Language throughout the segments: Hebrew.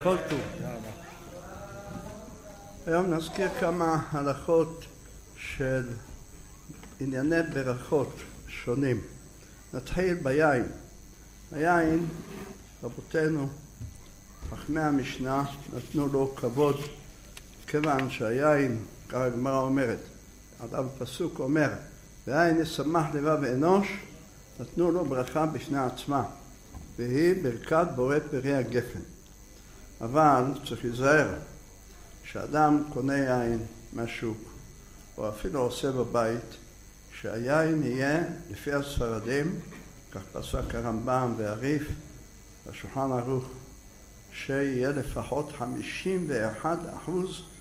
כל טוב. היום נזכיר כמה הלכות של ענייני ברכות שונים. נתחיל ביין. היין, רבותינו, חכמי המשנה, נתנו לו כבוד, כיוון שהיין, כך הגמרא אומרת, עליו פסוק אומר, והיין ישמח לבב אנוש, נתנו לו ברכה בפני עצמה, והיא ברכת בורא פרי הגפן. אבל צריך להיזהר שאדם קונה יין מהשוק או אפילו עושה בבית, שהיין יהיה לפי הספרדים, כך פסק הרמב"ם והריף בשולחן ערוך, שיהיה לפחות 51%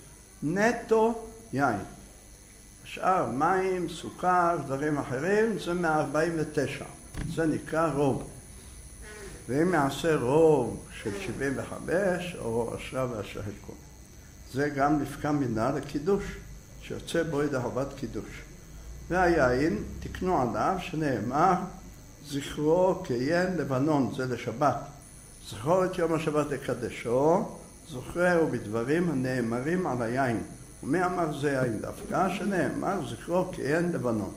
נטו יין. השאר מים, סוכר, דברים אחרים, זה 149, זה נקרא רוב. ואם יעשה רוב של 75 או אשרה ואשרה חלקו, זה גם נפקא מינה לקידוש, שיוצא בו ידי חובת קידוש. והיין תקנו עליו שנאמר זכרו כיין לבנון, זה לשבת. זכור את יום השבת לקדשו, זוכרהו בדברים הנאמרים על היין. ומי אמר זה יין דווקא? שנאמר זכרו כיין לבנון.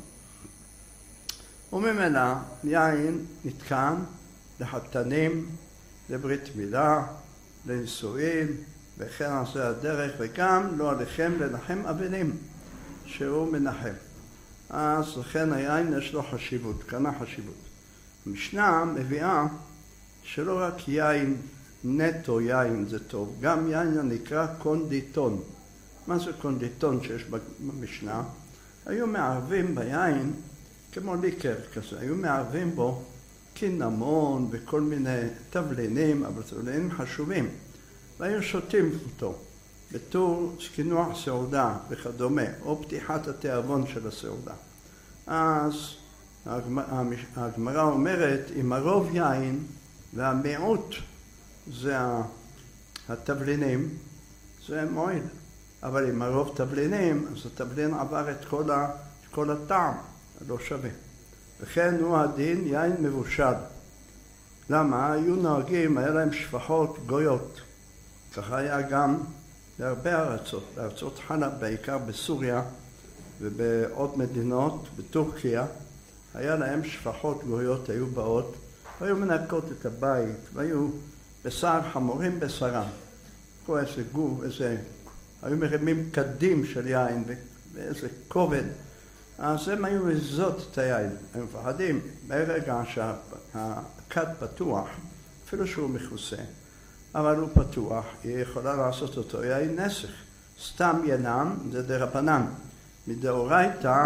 וממילא יין נתקן לחתנים, לברית מילה, לנישואין, וכן על זה הדרך, וגם לא עליכם לנחם אבלים, שהוא מנחם. אז לכן היין יש לו חשיבות, קנה חשיבות. המשנה מביאה שלא רק יין, נטו יין זה טוב, גם יין הנקרא קונדיטון. מה זה קונדיטון שיש במשנה? היו מערבים ביין, כמו ליקר כזה, היו מערבים בו קינמון וכל מיני תבלינים, אבל תבלינים חשובים, והיו שותים אותו בתור קינוח סעודה וכדומה, או פתיחת התיאבון של הסעודה. אז הגמרא אומרת, אם הרוב יין והמיעוט זה התבלינים, זה מועיל. אבל אם הרוב תבלינים, אז התבלין עבר את כל הטעם, לא שווה. וכן הוא הדין יין מבושל. למה? היו נוהגים, היה להם שפחות גויות. ככה היה גם בהרבה ארצות, בארצות חלב, בעיקר בסוריה ובעוד מדינות, בטורקיה, היה להם שפחות גויות, היו באות, והיו מנקות את הבית, והיו בשר חמורים בשרם. פה איזה גוף, היו מרימים קדים של יין ואיזה כובד. אז הם היו לזאת את היין, הם מפחדים ברגע שהכד פתוח, אפילו שהוא מכוסה, אבל הוא פתוח, היא יכולה לעשות אותו יין נסך. סתם ינם זה דרבנן. מדאורייתא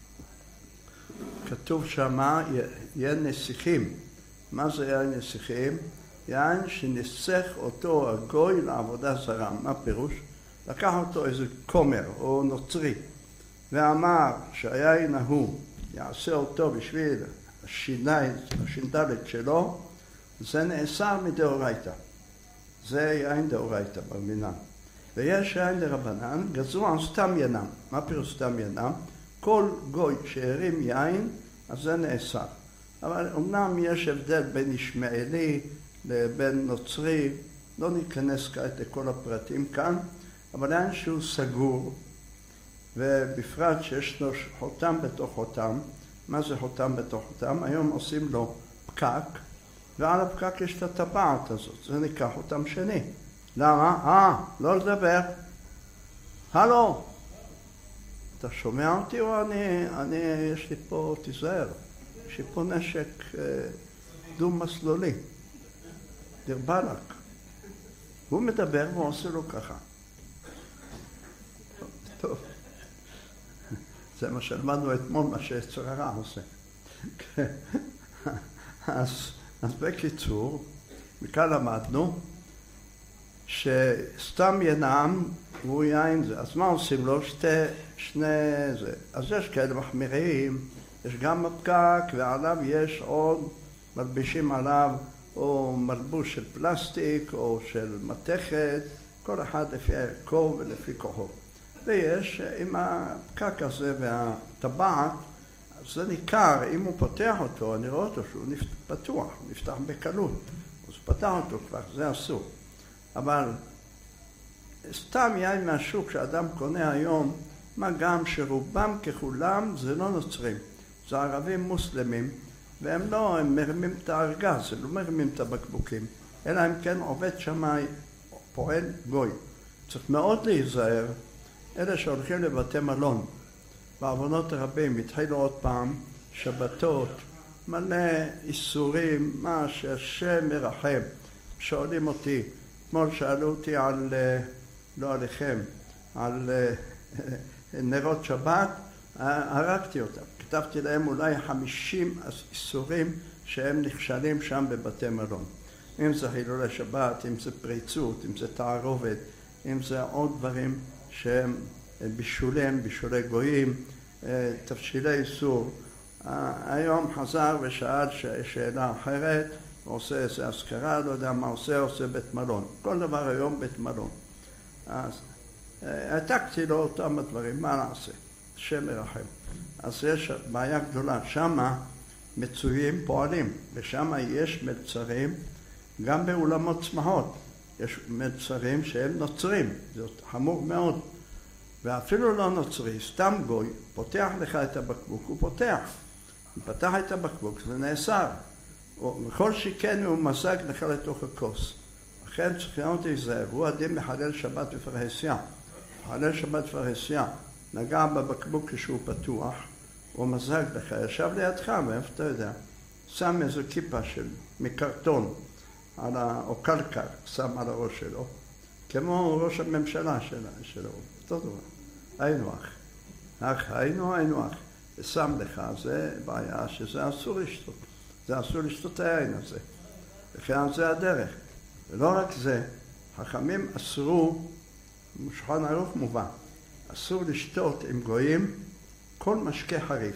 כתוב שמה יין נסיכים. מה זה יין נסיכים? יין שנסך אותו הגוי לעבודה זרה. מה פירוש? לקח אותו איזה כומר או נוצרי ואמר שהיין ההוא יעשה אותו בשביל השינדלת שלו, זה נאסר מדאורייתא. זה יין דאורייתא ברמינן. ויש יין דרבנן, גזרו על סתם ינם. מה פירוש סתם ינם? כל גוי שהרים יין, אז זה נאסר. אבל אמנם יש הבדל בין ישמעאלי לבין נוצרי, לא ניכנס כעת לכל הפרטים כאן, אבל יין שהוא סגור, ובפרט שיש לו חותם בתוך חותם. מה זה חותם בתוך חותם? היום עושים לו פקק, ועל הפקק יש את הטבעת הזאת, זה נקרא חותם שני. למה? לא לדבר. הלו, אתה שומע אותי או יש לי פה, תיזהר, יש לי פה נשק דו-מסלולי, דיר באלק. הוא מדבר ועושה לו ככה. טוב. זה מה שלמדנו אתמול, מה שיצר הרע עושה. אז בקיצור, מכאן למדנו שסתם ינם הוא יין זה. אז מה עושים לו? שני זה. אז יש כאלה מחמירים, יש גם הפקק ועליו יש עוד, מלבישים עליו או מלבוש של פלסטיק או של מתכת, כל אחד לפי הערכו ולפי כוחו. ויש עם הפקק הזה והטבעת, זה ניכר, אם הוא פותח אותו, אני רואה אותו שהוא פתוח, הוא נפתח בקלות. אז פתח אותו כבר, זה אסור. אבל סתם יין מהשוק שאדם קונה היום, מה גם שרובם ככולם זה לא נוצרים, זה ערבים מוסלמים, והם לא, הם מרימים את הארגז, הם לא מרימים את הבקבוקים, אלא אם כן עובד שמאי, פועל גוי. צריך מאוד להיזהר, אלה שהולכים לבתי מלון, בעוונות רבים, התחילו עוד פעם, שבתות, מלא איסורים, מה שהשם מרחם. שואלים אותי, אתמול שאלו אותי על, לא עליכם, על נרות שבת, הרגתי אותם. כתבתי להם אולי 50 איסורים שהם נכשלים שם בבתי מלון. אם זה חילולי שבת, אם זה פריצות, אם זה תערובת, אם זה עוד דברים שהם בישולי גויים, תבשילי איסור. היום חזר ושאל שאלה אחרת, עושה איזה אזכרה, לא יודע מה עושה בית מלון. כל דבר היום בית מלון. אז העתקתי לו אותם הדברים, מה נעשה? השם מרחם. אז יש בעיה גדולה, שמה מצויים פועלים, ושמה יש מלצרים, גם באולמות שמחות, יש מלצרים שהם נוצרים, זה חמור מאוד. ואפילו לא נוצרי, סתם גוי, פותח לך את הבקבוק, הוא פותח. הוא פתח את הבקבוק, זה נאסר. וכל שכן הוא מזג לך לתוך הכוס. לכן צריכים אותי להיזהר, הוא הדין לחלל שבת בפרהסיה. לחלל שבת בפרהסיה, נגע בבקבוק כשהוא פתוח, הוא מזג לך, ישב לידך, מאיפה אתה יודע? שם איזו כיפה מקרטון, או קלקר, שם על הראש שלו, כמו ראש הממשלה שלו. אותו דבר. היינו אח. ושם לך, זה בעיה שזה אסור לשתות. זה אסור לשתות היין הזה. וכן זה הדרך. ולא רק זה, חכמים אסרו, שולחן ערוך מובן, אסור לשתות עם גויים כל משקה חריף.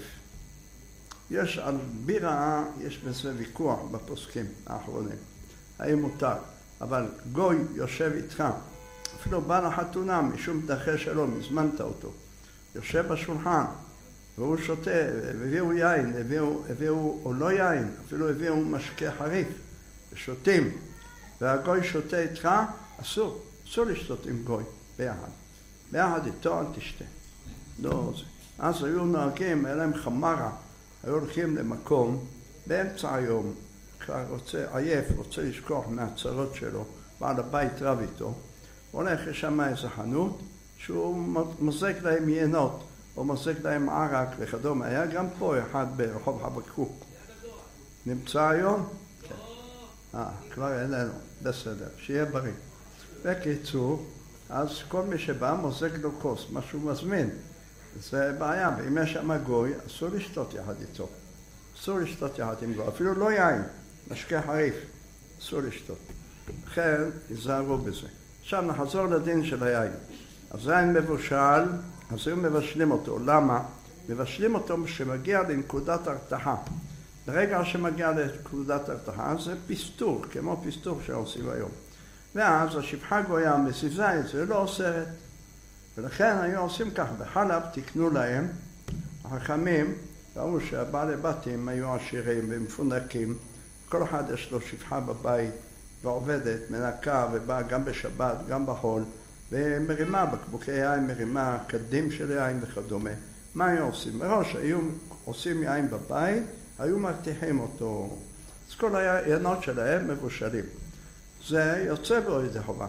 יש על בירה, יש בזה ויכוח בפוסקים האחרונים. האם מותר? אבל גוי יושב איתך, אפילו בא לחתונה משום דחה שלו, הזמנת אותו. יושב בשולחן, והוא שותה, הביאו יין, הביאו או לא יין, אפילו הביאו משקה חריף, ושותים, והגוי שותה איתך, אסור לשתות עם גוי, ביחד איתו אל תשתה. לא זה. אז היו נוהגים, היה להם חמרה, היו הולכים למקום, באמצע היום, כבר עייף, רוצה לשכוח מהצרות שלו, בעל הבית רב איתו, הולך לשם איזה חנות, שהוא מוזג להם יינות, או מוזג להם ערק וכדומה. היה גם פה אחד ברחוב חבקוק. נמצא היום? כן. כבר אלינו, בסדר, שיהיה בריא. בקיצור, אז כל מי שבא מוזג לו כוס, מה שהוא מזמין. זה בעיה, ואם יש שם גוי, אסור לשתות יחד איתו. אסור לשתות יחד עם גוי, אפילו לא יין, משקה חריף, אסור לשתות. לכן, יזהרו בזה. עכשיו נחזור לדין של היין. אז היין מבושל, אז היו מבשלים אותו. למה? מבשלים אותו שמגיע לנקודת הרתחה. ברגע שמגיע לנקודת הרתחה, זה פיסטור, כמו פיסטור שעושים היום. ואז השפחה גויה מסיזה את זה, לא אוסרת. ולכן היו עושים כך, בחלב תקנו להם, החכמים, ראו שהבעלי בתים היו עשירים ומפונקים, כל אחד יש לו שפחה בבית, ועובדת, מנקה, ובאה גם בשבת, גם בחול, ומרימה בקבוקי יין, מרימה קדים של יין וכדומה. מה היו עושים? מראש היו עושים יין בבית, היו מרתיחים אותו. אז כל העיינות שלהם מבושלים. זה יוצא בו ידי חובה.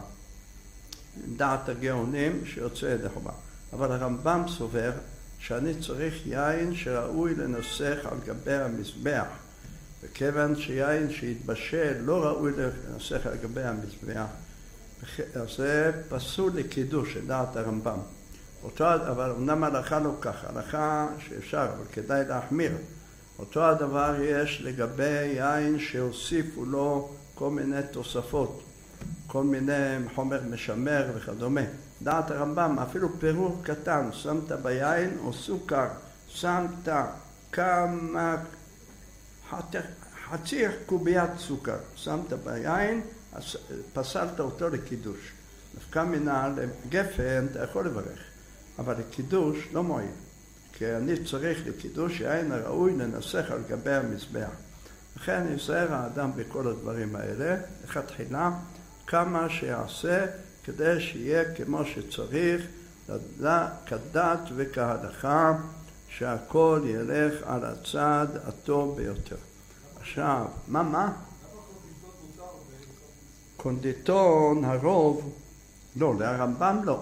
דעת הגאונים שיוצא ידי חובה. אבל הרמב"ם סובר שאני צריך יין שראוי לנסח על גבי המזבח. וכיוון שיין שהתבשל לא ראוי לנסח על גבי המזבח, אז זה פסול לקידוש, לדעת הרמב"ם. אבל אמנם ההלכה לא ככה, ההלכה שאפשר, אבל כדאי להחמיר. אותו הדבר יש לגבי יין שהוסיפו לו כל מיני תוספות, כל מיני חומר משמר וכדומה. דעת הרמב"ם, אפילו פירור קטן, שמת ביין או סוכר, שמת כמה, חצי קוביית סוכר, שמת ביין, אז פסלת אותו לקידוש. דווקא מן הגפן אתה יכול לברך, אבל לקידוש לא מועיל. כי אני צריך לקידוש יין הראוי לנסח על גבי המזבח. לכן יזהר האדם בכל הדברים האלה, לכתחילה, כמה שיעשה כדי שיהיה כמו שצריך, כדת וכהלכה, שהכל ילך על הצד הטוב ביותר. עכשיו, מה? קונדיטון הרוב, לא, לרמב"ם לא.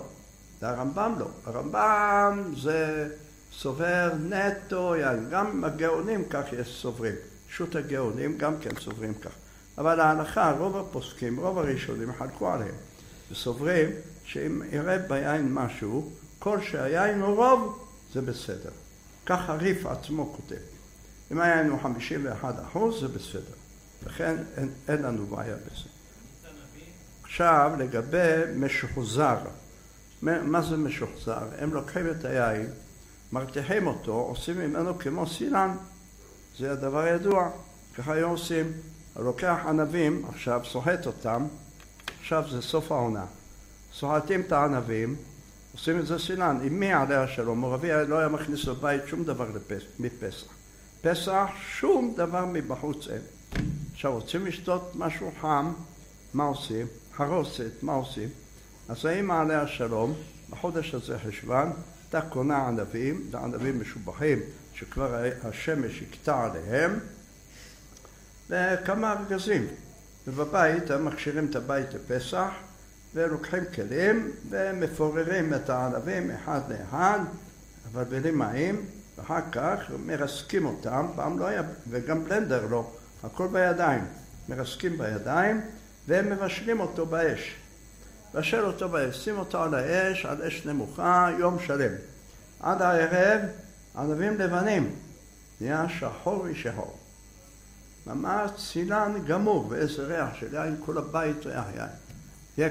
הרמב"ם זה סובר נטו יין, גם הגאונים כך יש סוברים. פשוט הגאונים גם כן סוברים כך. אבל ההלכה, רוב הפוסקים, רוב הראשונים חלקו עליהם. וסוברים שאם יראה ביין משהו, כל שהיין הוא רוב, זה בסדר. כך הריף עצמו כותב. אם היין הוא 51%, זה בסדר. לכן אין לנו בעיה בזה. עכשיו לגבי משוחזר. מה זה משוחזר? הם לוקחים את היין, מרתיחים אותו, עושים ממנו כמו סילן. זה הדבר ידוע. ככה היו עושים. לוקח ענבים, עכשיו סוחט אותם, עכשיו זה סוף העונה. סוחטים את הענבים, עושים את זה סילן. עם מי עליה השלום? מור אבי לא היה מכניס לבית שום דבר מפסח. פסח, שום דבר מבחוץ אין. עכשיו רוצים לשתות משהו חם, מה עושים? חרוסת, מה עושים? אז האמא עליה השלום, בחודש הזה חשוון, אתה קונה ענבים, זה ענבים משובחים, שכבר השמש יקטע עליהם, וכמה ארגזים. ובבית הם מכשירים את הבית לפסח, ולוקחים כלים, ומפוררים את הענבים אחד לאחד, אבל בלי מים, ואחר כך מרסקים אותם, פעם לא היה, וגם בלנדר לא, הכל בידיים. מרסקים בידיים, והם מבשלים אותו באש. מבשל אותו באש, שים אותו על האש, על אש נמוכה, יום שלם. עד הערב, ענבים לבנים, נהיה שחור ושחור. ממש סילן גמור, ואיזה ריח של יין, כל הבית ריח יין.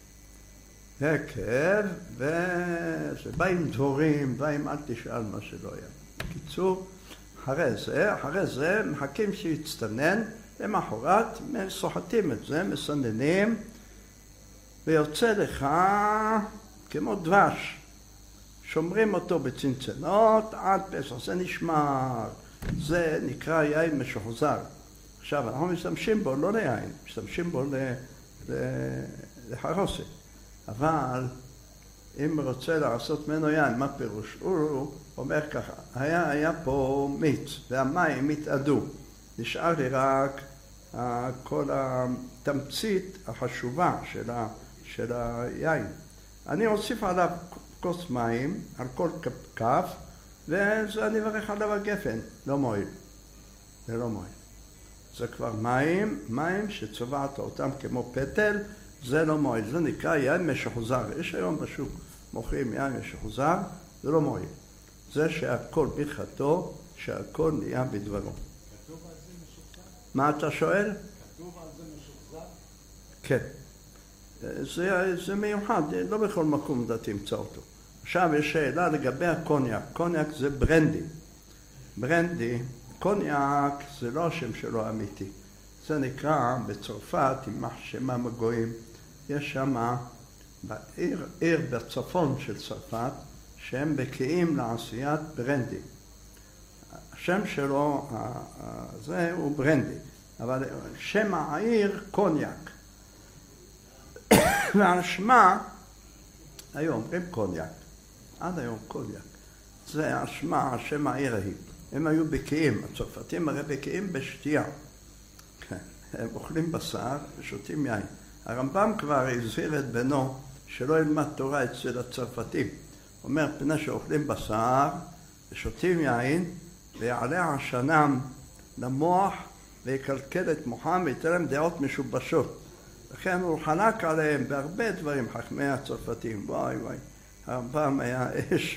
יקב, וזה בא עם דבורים, בא עם אל תשאל מה שלא היה. בקיצור, אחרי זה מחכים שיצטנן, למחרת סוחטים את זה, מסננים, ויוצא לך כמו דבש. שומרים אותו בצנצנות עד פסח, זה נשמר, זה נקרא יין משוחזר. עכשיו אנחנו משתמשים בו לא ליין, משתמשים בו לחרוסת. אבל אם רוצה לעשות ממנו יין, מה פירוש? הוא אומר ככה, היה פה מיץ והמים התאדו, נשאר לי רק כל התמצית החשובה של היין. אני אוסיף עליו כוס מים על כל כף, וזה אני אברך עליו הגפן, לא מועיל. זה לא מועיל. זה כבר מים שצבעת אותם כמו פטל, זה לא מועיל. זה נקרא יין משוחזר. יש היום בשוק מוכרים יין משוחזר, זה לא מועיל. זה שהכל בחתו, שהכל נהיה בדברו. כתוב על זה משוחזר? מה אתה שואל? כתוב על זה משוחזר? כן. זה מיוחד, לא בכל מקום אתה תמצא אותו. עכשיו יש שאלה לגבי הקוניאק. קוניאק זה ברנדי. קוניאק זה לא השם שלו אמיתי. זה נקרא בצרפת, עם שמם הגויים. יש שם עיר בצפון של צרפת, שהם בקיאים לעשיית ברנדי. השם שלו זה הוא ברנדי, אבל שם העיר קוניאק. ועל שמה, היום אומרים קוניאק, עד היום קוניאק. זה השמה, השם העיר ההיא. הם היו בקיאים, הצרפתים הרי בקיאים בשתייה. הם אוכלים בשר ושותים יין. הרמב"ם כבר הזהיר את בנו שלא ילמד תורה אצל הצרפתים. הוא אומר, פני שאוכלים בשר ושותים יין, ויעלה עשנם למוח ויקלקל את מוחם וייתן להם דעות משובשות. לכן הוא חלק עליהם בהרבה דברים, חכמי הצרפתים. וואי, הרמב"ם היה אש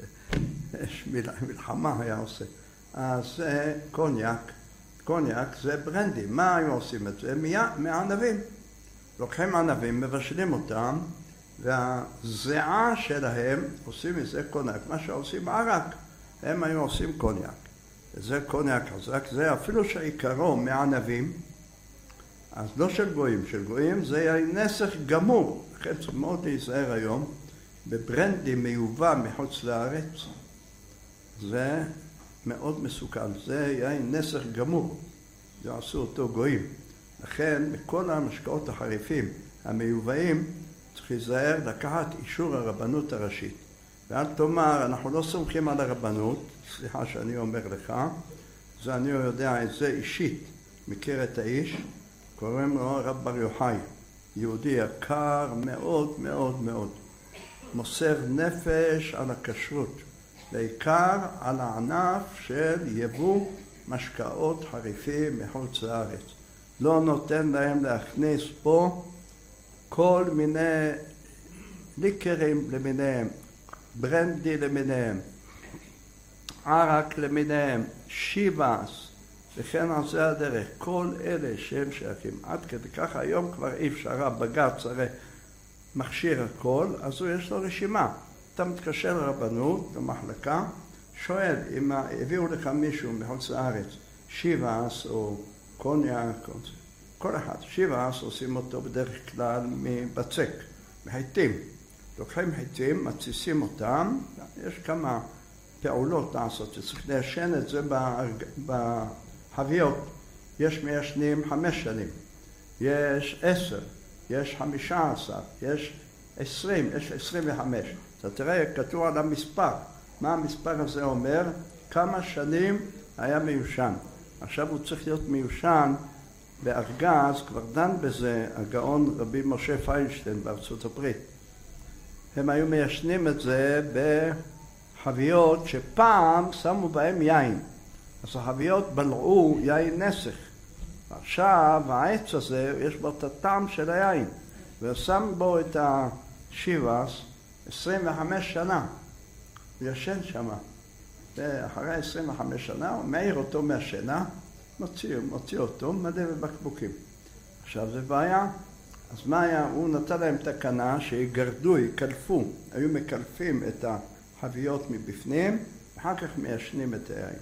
מלחמה היה עושה. אז זה קוניאק זה ברנדי. מה היו עושים את זה? מענבים. לוקחים ענבים, מבשלים אותם, והזיעה שלהם עושים מזה קוניאק. מה שעושים ערק, הם היו עושים קוניאק. וזה קוניאק חזק, זה אפילו שעיקרו מענבים, אז לא של גויים, של גויים זה יין נסך גמור. לכן צריך מאוד להיזהר היום, בברנדי מיובא מחוץ לארץ, זה מאוד מסוכן, זה יין נסך גמור, זה עשו אותו גויים. לכן בכל המשקאות החריפים, המיובאים, צריך להיזהר לקחת אישור הרבנות הראשית. ואל תאמר, אנחנו לא סומכים על הרבנות, סליחה שאני אומר לך, זה אני יודע את זה אישית, מכיר את האיש, קוראים לו הרב בר יוחאי, יהודי יקר מאוד מאוד מאוד, מוסר נפש על הכשרות, בעיקר על הענף של יבוא משקאות חריפים מחוץ לארץ. לא נותן להם להכניס פה כל מיני ליקרים למיניהם, ברנדי למיניהם, ערק למיניהם, שיבאס, וכן על זה הדרך. כל אלה שהם שייכים. עד כדי ככה היום כבר אי אפשר, בג"ץ הרי מכשיר הכל, אז הוא יש לו רשימה. אתה מתקשר לרבנות, למחלקה, שואל אם הביאו לך מישהו מחוץ לארץ, שיבאס או קוניאק, כל אחד. שיבאס עושים אותו בדרך כלל מבצק, מחיטים. לוקחים חיטים, מתסיסים אותם, יש כמה פעולות לעשות, שצריך ליישן את זה בחביות. יש מיישנים 5 שנים, יש 10, יש 15, יש 20, יש 25. אתה תראה, כתוב על המספר. מה המספר הזה אומר? כמה שנים היה מיושן. עכשיו הוא צריך להיות מיושן בארגז, כבר דן בזה הגאון רבי משה פיינשטיין בארצות הברית. הם היו מיישנים את זה בחביות שפעם שמו בהם יין. אז החביות בלעו יין נסך. עכשיו העץ הזה יש בו את הטעם של היין. ושם בו את השיבאס 25 שנה. הוא ישן שם. ואחרי 25 שנה הוא מעיר אותו מהשינה, מוציא אותו, מלא בבקבוקים. עכשיו זה בעיה. אז מה היה? הוא נתן להם תקנה שיגרדו, יקלפו. היו מקלפים את החביות מבפנים, ואחר כך מיישנים את היין.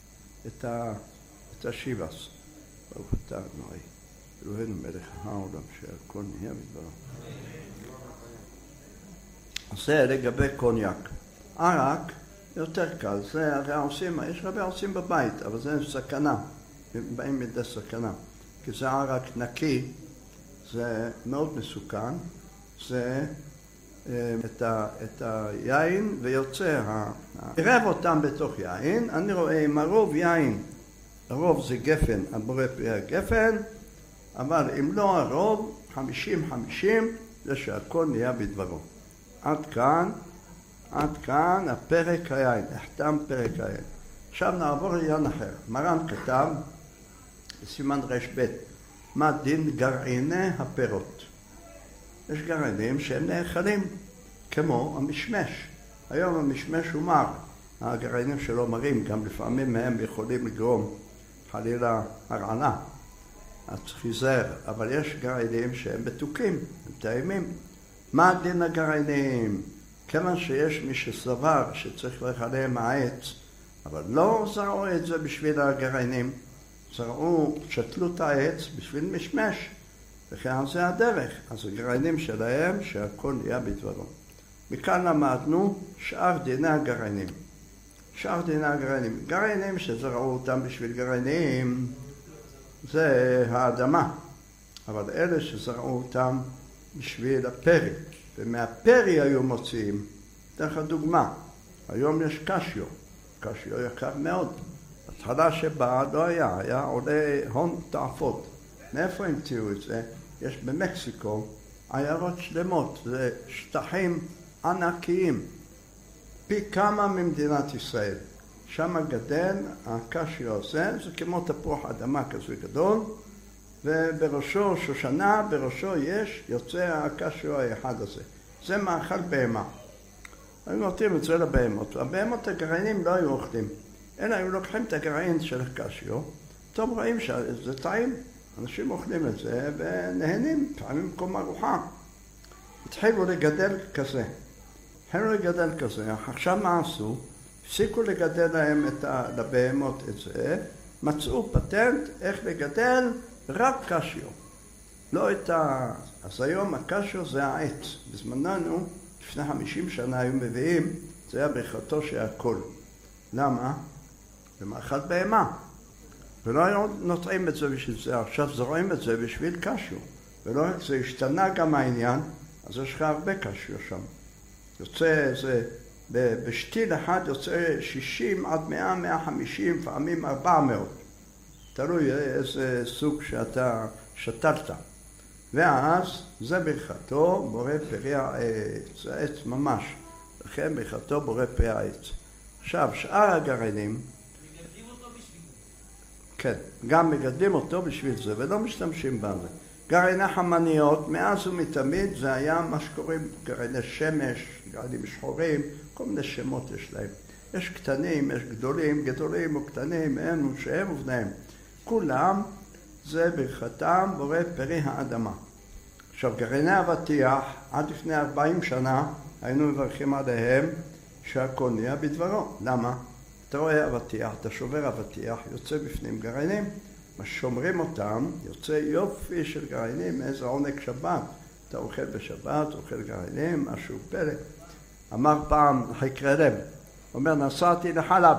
את השיבאס. ברוך אתה אדוני, אלוהינו מלך העולם, שהכל נהיה בדברו. זה לגבי קוניאק. ערק יותר קל, זה הרי עושים, יש הרבה עושים בבית, אבל זה סכנה, באים מידי סכנה. כי זה ערק נקי, זה מאוד מסוכן, זה את היין ויוצא, עירב אותם בתוך יין, אני רואה עם הרוב יין, הרוב זה גפן, הבורא פרי הגפן, אבל אם לא הרוב, 50-50, זה שהכל נהיה בדברו. עד כאן הפרק היין, נחתם פרק היין. עכשיו נעבור לעניין אחר. מרן כתב, בסימן רש"ב, מה דין גרעיני הפירות? יש גרעינים שהם נאכלים, כמו המשמש. היום המשמש הוא מר. הגרעינים שלו מרים, גם לפעמים מהם יכולים לגרום חלילה הרעלה. אז צריך להיזהר, אבל יש גרעינים שהם מתוקים, הם טעימים. מה דין הגרעינים? כיוון שיש מי שסבר שצריך לחלם העץ, אבל לא זרעו את זה בשביל הגרעינים, שתלו את העץ בשביל משמש, וכן זה הדרך. אז הגרעינים שלהם שהכל נהיה בדברו. מכאן למדנו שאר דיני הגרעינים. שאר דיני הגרעינים. גרעינים שזרעו אותם בשביל גרעינים, זה האדמה. אבל אלה שזרעו אותם בשביל הפרי, ומהפרי היו מוציאים. דרך הדוגמה, היום יש קשיו. קשיו יקר מאוד. התחלה שבאה לא היה עולה הון תעפות. מאיפה המציאו את זה? יש במקסיקו עיירות שלמות, זה שטחים ענקיים, פי כמה ממדינת ישראל. שם גדל הקשיו הזה, זה כמו תפוח אדמה כזה גדול, ובראשו שושנה, בראשו יוצא הקשיו האחד הזה. זה מאכל בהמה. היו נותנים את זה לבהמות. הבהמות הגרעינים לא היו אוכלים, אלא היו לוקחים את הגרעין של הקשיו. טוב, רואים שזה טעים. אנשים אוכלים את זה ונהנים, פעמים במקום ארוחה. התחילו לגדל כזה. עכשיו מה עשו? הפסיקו לגדל להם לבהמות את זה, מצאו פטנט איך לגדל רק קשיו. לא את אז היום הקשיו זה העץ. בזמננו, לפני 50 שנה היו מביאים, זה היה ברכתו של הכל. למה? זה מאכל בהמה. ולא היו נוטעים את זה בשביל זה, עכשיו זורעים את זה בשביל קשיו. ולא רק זה, השתנה גם העניין, אז יש לך הרבה קשור שם. יוצא איזה, בשתיל אחד יוצא 60 עד 100, 150, לפעמים 400. תלוי איזה סוג שאתה שתלת. ואז זה ברכתו בורא פרי העץ, זה עץ ממש. לכן ברכתו בורא פרי העץ. עכשיו, שאר הגרעינים, מגדלים אותו בשביל זה. כן, גם מגדלים אותו בשביל זה, ולא משתמשים בזה. גרעיני חמניות, מאז ומתמיד זה היה מה שקוראים גרעיני שמש, גרעינים שחורים, כל מיני שמות יש להם. יש קטנים, יש גדולים, גדולים או קטנים, הם שהם ובניהם. כולם זה ברכתם בורא פרי האדמה. עכשיו, גרעיני אבטיח, עד לפני 40 שנה היינו מברכים עליהם שהכל נהיה בדברו. למה? אתה רואה אבטיח, אתה שובר אבטיח, יוצא בפנים גרעינים, שומרים אותם, יוצא יופי של גרעינים, איזה עונג שבת. אתה אוכל בשבת, אוכל גרעינים, משהו פלא. אמר פעם חקרי לב, אומר, נסעתי לחלב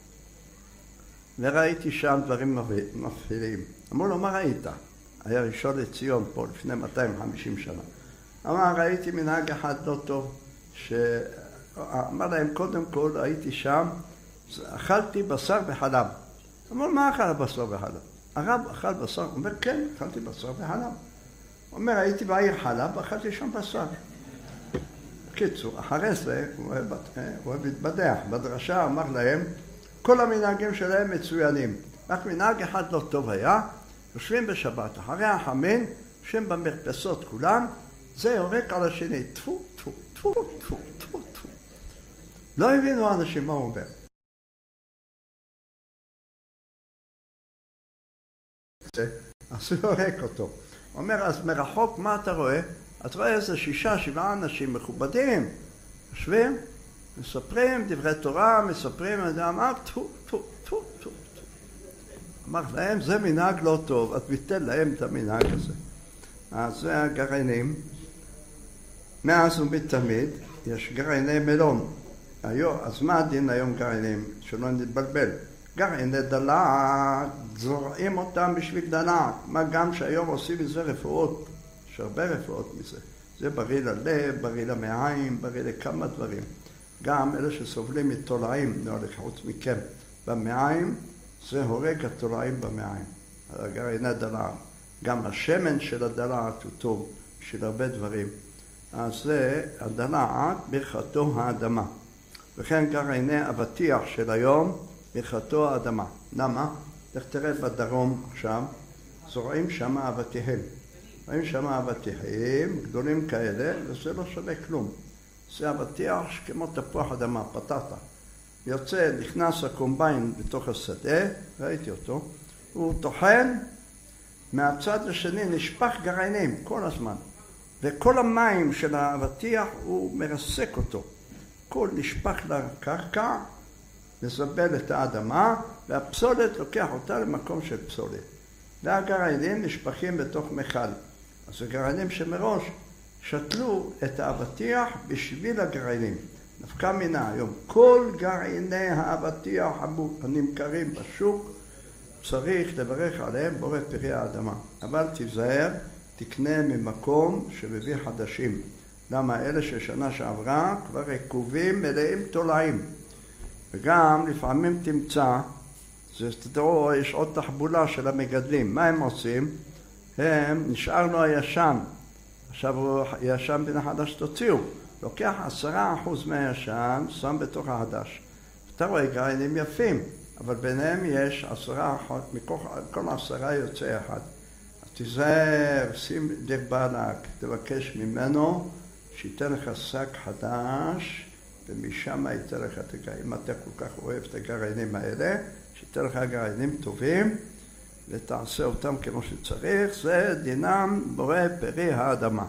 וראיתי שם דברים מפעילים. אמרו לו, מה ראית? היה ראשון לציון פה לפני 250 שנה. אמר, ראיתי מנהג אחד לא טוב, שאמר להם, קודם כל הייתי שם, אכלתי בשר וחלב. אמרו, מה אכל בשר וחלב? הרב אכל בשר, הוא אומר, כן, אכלתי בשר וחלב. הוא אומר, הייתי בעיר חלב, אכלתי שם בשר. בקיצור, אחרי זה, הוא אוהב להתבדח. בדרשה אמר להם, כל המנהגים שלהם מצוינים. רק מנהג אחד לא טוב היה, יושבים בשבת, אחרי החמין, יושבים במרפסות כולם, זה יורק על השני, טפו, טפו, טפו, טפו, טפו, טפו. לא הבינו האנשים מה הוא אומר. אז הוא יורק אותו. הוא אומר, אז מרחוק מה אתה רואה? אתה רואה איזה 6-7 אנשים מכובדים, יושבים, מספרים דברי תורה, מספרים, אמר, טפו, טפו, טפו, טפו. אמר להם, זה מנהג לא טוב, אז ביטל להם את המנהג הזה. אז זה הגרעינים. מאז ומתמיד יש גרעיני מלון. אז מה הדין היום גרעינים? שלא נתבלבל. גרעיני דלעת, זורעים אותם בשביל דלעת. מה גם שהיום עושים מזה רפואות. יש הרבה רפואות מזה. זה בריא ללב, בריא למעיים, בריא לכמה דברים. גם אלה שסובלים מתולעים, לא לחוץ מכם, במעיים, זה הורג התולעים במעיים. גרעיני דלעת. גם השמן של הדלעת הוא טוב בשביל הרבה דברים. אז זה הדלעת ברכתו האדמה. וכן גרעיני אבטיח של היום ברכתו האדמה. למה? לך תראה בדרום עכשיו, זורעים שם אבטיחים. רואים שם אבטיחים גדולים כאלה, וזה לא שווה כלום. זה אבטיח כמו תפוח אדמה, פטטה. יוצא, נכנס הקומביין בתוך השדה, ראיתי אותו, הוא טוחן, מהצד השני נשפך גרעינים כל הזמן. וכל המים של האבטיח הוא מרסק אותו. הכל נשפך לקרקע, מזבל את האדמה, והפסולת לוקח אותה למקום של פסולת. והגרעינים נשפכים בתוך מכל. אז הגרעינים שמראש שתלו את האבטיח בשביל הגרעינים. נפקא מינה היום. כל גרעיני האבטיח הנמכרים בשוק צריך לברך עליהם בורא פרי האדמה. אבל תיזהר, תקנה ממקום שמביא חדשים. למה? אלה ששנה שעברה כבר רקובים מלאים תולעים. וגם לפעמים תמצא, תראו, יש עוד תחבולה של המגדלים. מה הם עושים? הם, נשארנו הישן. עכשיו הוא ישן בין החדש תוציאו. לוקח 10% מהישן, שם בתוך החדש. אתה רואה גרעינים יפים, אבל ביניהם יש 10%, מכל 10 יוצא אחד. אז תיזהר, שים דיר בעלק, תבקש ממנו שייתן לך שק חדש, ומשם ייתן לך את הגרעינים. אם אתה כל כך אוהב את הגרעינים האלה, שייתן לך גרעינים טובים, ותעשה אותם כמו שצריך, זה דינם בורא פרי האדמה.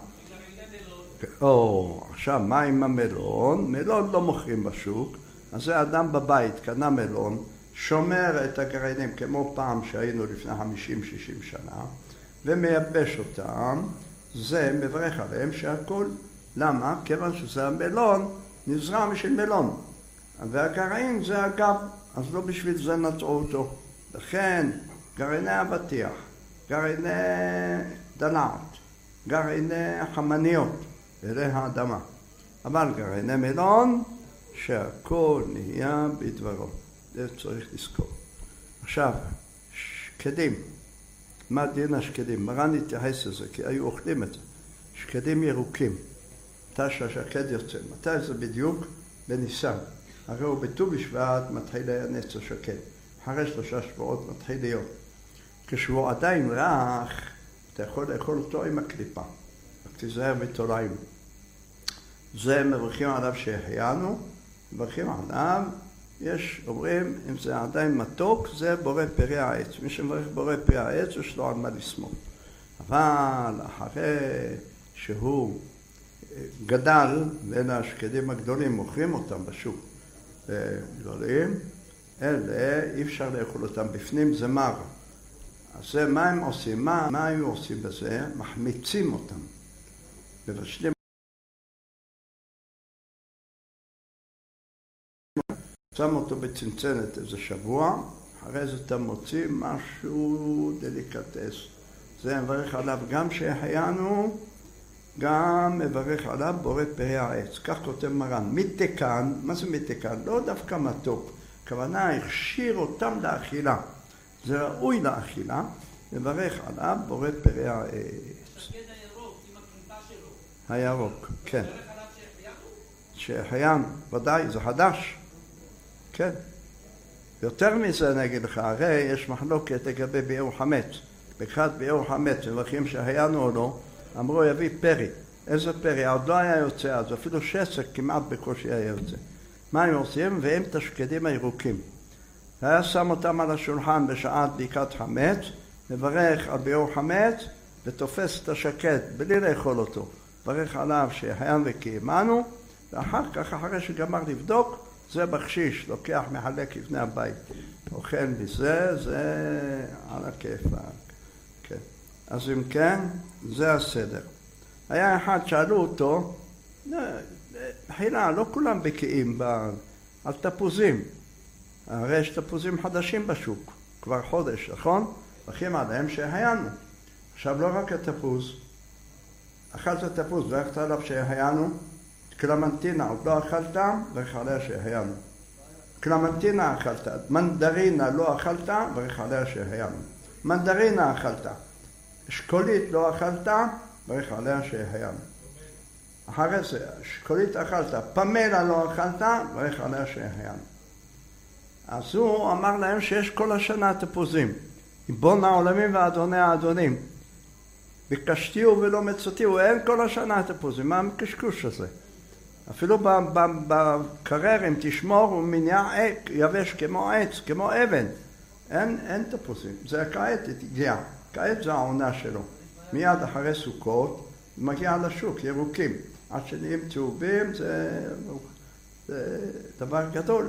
עכשיו מה עם המלון? מלון לא מוכרים בשוק, אז זה אדם בבית קנה מלון, שומר את הגרעינים כמו פעם שהיינו לפני 50-60 שנה, ומייבש אותם, זה מברך עליהם שהכל. למה? כיוון שזה המלון, נזרע בשביל מלון. והגרעין זה הגב, אז לא בשביל זה נטעו אותו. לכן גרעיני אבטיח, גרעיני דלעת, גרעיני חמניות, אלי האדמה. אבל גרעיני מלון, שהכל נהיה בדברו. זה צריך לזכור. עכשיו, שקדים. מה דין השקדים? מרן התייחס לזה, כי היו אוכלים את זה. שקדים ירוקים. מתי שהשקד יוצא. מתי זה בדיוק? בניסן. הרי הוא בט"ו בשבט מתחיל להיאנץ השקד. אחרי 3 שבועות מתחיל להיות. כשהוא עדיין רך, אתה יכול לאכול אותו עם הקליפה. תיזהר בתולעים. זה מברכים עליו שהחיינו, מברכים עליו, יש, אומרים, אם זה עדיין מתוק, זה בורא פרי העץ. מי שמברך בורא פרי העץ, יש לו על מה לסמוך. אבל אחרי שהוא גדל, ואלה השקדים הגדולים, מוכרים אותם בשוק גדולים, אלה אי אפשר לאכול אותם בפנים, זה מר. אז זה מה הם עושים? מה הם עושים בזה? מחמיצים אותם. מבשלים. שם אותו בצנצנת איזה שבוע, אחרי זה אתה מוציא משהו דליקטס. זה מברך עליו גם שהחיינו, גם מברך עליו בורא פרי העץ. כך כותב מרן. מתקן, מה זה מתקן? לא דווקא מתוק. הכוונה, הכשיר אותם לאכילה. זה ראוי לאכילה, מברך עליו בורא פרי העץ. השקד הירוק עם הקליפה שלו. הירוק, כן. מברך עליו שהחיינו? שהחיינו, ודאי, זה חדש. כן. יותר מזה אני אגיד לך, הרי יש מחלוקת לגבי ביעור חמץ. בקחת ביעור חמץ, מברכים שהחיינו או לא, אמרו יביא פרי. איזה פרי? עוד לא היה יוצא אז, אפילו שסק כמעט בקושי היה יוצא. מה הם עושים? והם את השקדים הירוקים. היה שם אותם על השולחן בשעת בדיקת חמץ, מברך על ביעור חמץ ותופס את השקד בלי לאכול אותו. מברך עליו שהחיינו וקיימנו, ואחר כך, אחרי שגמר לבדוק, זה בקשיש, לוקח, מחלק לפני הבית. אוכל מזה, זה על הכיפק. כן. אז אם כן, זה הסדר. היה אחד, שאלו אותו, חילה, לא כולם בקיאים על תפוזים. הרי יש תפוזים חדשים בשוק, כבר חודש, נכון? מברכים עליהם שהחיינו. עכשיו לא רק התפוז, אכלת תפוז, ברכת עליו שהחיינו, קלמנטינה עוד לא אכלת, ברך עליה שהחיינו. קלמנטינה אכלת, מנדרינה לא אכלת, ברך עליה שהחיינו. מנדרינה אכלת, אשכולית לא אכלת, ברך עליה שהחיינו. אחרי זה, אשכולית אכלת, פמלה לא אכלת, ברך עליה שהחיינו. אז הוא אמר להם שיש כל השנה תפוזים. ריבון העולמים ואדוני האדונים. ביקשתיהו ולא מצאתיהו, אין כל השנה תפוזים. מה הקשקוש הזה? אפילו בקרר, אם תשמור, הוא מניע יבש כמו עץ, כמו אבן. אין תפוזים. זה כעת הגיע. כעת זה העונה שלו. מיד אחרי סוכות, מגיע לשוק, ירוקים. עד שנהיים צהובים, זה דבר גדול.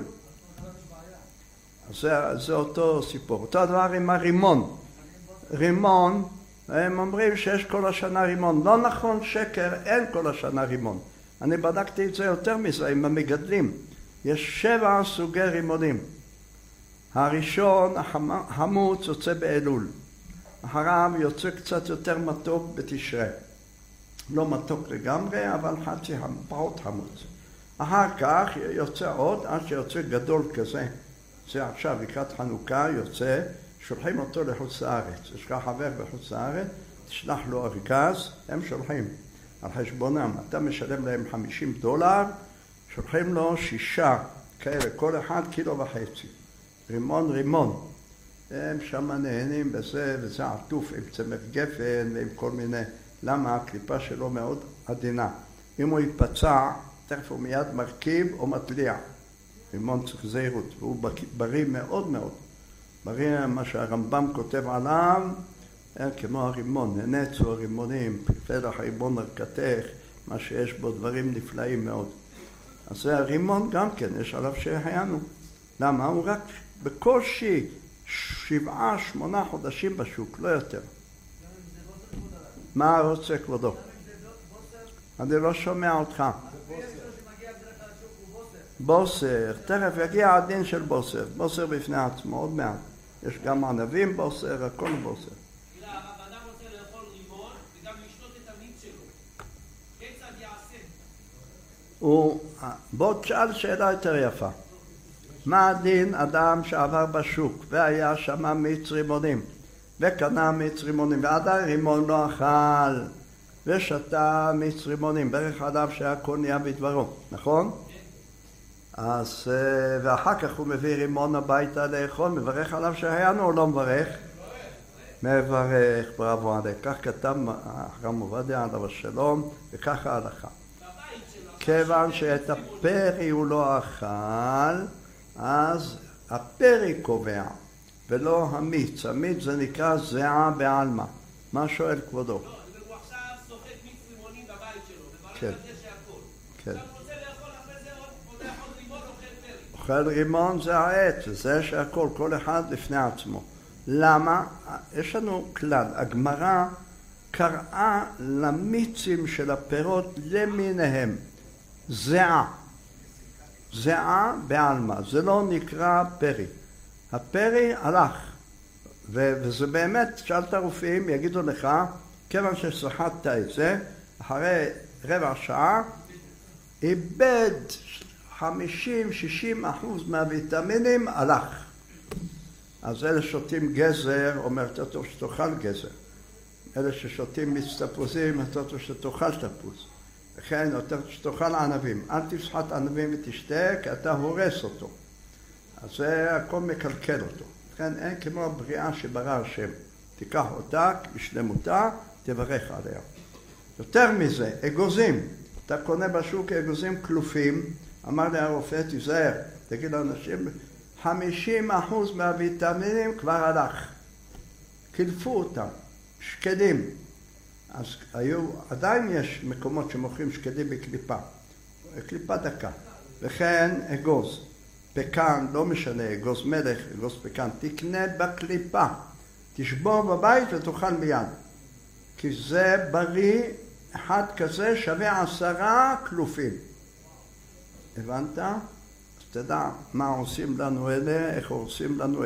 זה אותו סיפור. אותו הדבר עם הרימון. רימון, הם אומרים שיש כל השנה רימון. לא נכון, שקר, אין כל השנה רימון. אני בדקתי את זה יותר מזה עם המגדלים. יש 7 סוגי רימונים. הראשון, החמוץ, יוצא באלול. אחריו יוצא קצת יותר מתוק בתשרי. לא מתוק לגמרי, אבל חצי פחות חמוץ. אחר כך יוצא עוד, עד שיוצא גדול כזה. זה עכשיו לקראת חנוכה יוצא, שולחים אותו לחוץ לארץ. יש לך חבר בחוץ לארץ, תשלח לו ארגז, הם שולחים על חשבונם. אתה משלם להם $50, שולחים לו 6 כאלה, כל אחד 1.5 קילו. רימון. הם שם נהנים בזה, וזה עטוף עם צמר גפן ועם כל מיני. למה? הקליפה שלו מאוד עדינה. אם הוא ייפצע, תכף הוא מיד מרכיב או מטליע. רימון צריך זהירות, והוא בריא מאוד מאוד. בריא מה שהרמב"ם כותב עליו, כמו הרימון, ננצו הרימונים, פלח הרימון הרכתך, מה שיש בו דברים נפלאים מאוד. אז זה הרימון גם כן, יש עליו שהחיינו. למה? הוא רק בקושי 7-8 חודשים בשוק, לא יותר. מה רוצה כבודו? אני לא שומע אותך. בוסר, תכף יגיע הדין של בוסר. בוסר בפני עצמו, עוד מעט. יש גם ענבים בוסר, הכל בוסר. האדם רוצה לאכול רימון וגם לשתות את המיץ בוא תשאל שאלה יותר יפה. מה הדין אדם שעבר בשוק והיה שמה מיץ רימונים וקנה מיץ רימונים ועדיין רימון לא אכל ושתה מיץ רימונים, ברך עליו שהכל נהיה בדברו, נכון? אז ואחר כך הוא מביא רימון הביתה לאכול, מברך עליו שהיינו או לא מברך? מברך, בראבו עליך. כך כתב הרב עובדיה עליו השלום, וככה ההלכה. כיוון שאת הפרי הוא לא אכל, אז הפרי קובע, ולא המיץ. המיץ זה נקרא זיעה בעלמא. מה שואל כבודו? לא, הוא עכשיו סוחט מיץ רימונים בבית שלו, מברך כן. על זה שהכל. כן. עכשיו הוא רוצה לאכול אחרי זה עוד לאכול רימון, אוכל פרי. אוכל רימון זה העץ, זה שהכל, כל אחד לפני עצמו. למה? יש לנו כלל, הגמרא קראה למיצים של הפירות למיניהם זיעה. זיעה בעלמא, זה לא נקרא פרי. הפרי הלך, וזה באמת, שאלת הרופאים, יגידו לך, כיוון שסחטת את זה, אחרי רבע שעה, איבד 50-60% מהוויטמינים, הלך. אז אלה שותים גזר, אומר, יותר טוב שתאכל גזר. אלה ששותים מיץ תפוזים, יותר טוב שתאכל תפוז. לכן, יותר שתאכל ענבים. אל תסחט ענבים ותשתה, כי אתה הורס אותו. אז זה הכל מקלקל אותו. לכן, אין כמו הבריאה שברא השם. תיקח אותה בשלמותה, תברך עליה. יותר מזה, אגוזים. אתה קונה בשוק אגוזים כלופים, אמר לי הרופא, תיזהר, תגיד לאנשים, 50% מהוויטמינים כבר הלך. קלפו אותם, שקדים. אז עדיין יש מקומות שמוכרים שקדים בקליפה. קליפה דקה. וכן אגוז. פקן, לא משנה, אגוז מלך, אגוז פקן. תקנה בקליפה. תשבור בבית ותאכל מיד. כי זה בריא, אחד כזה שווה 10 כלופים. הבנת? תדע מה עושים לנו אלה, איך עושים לנו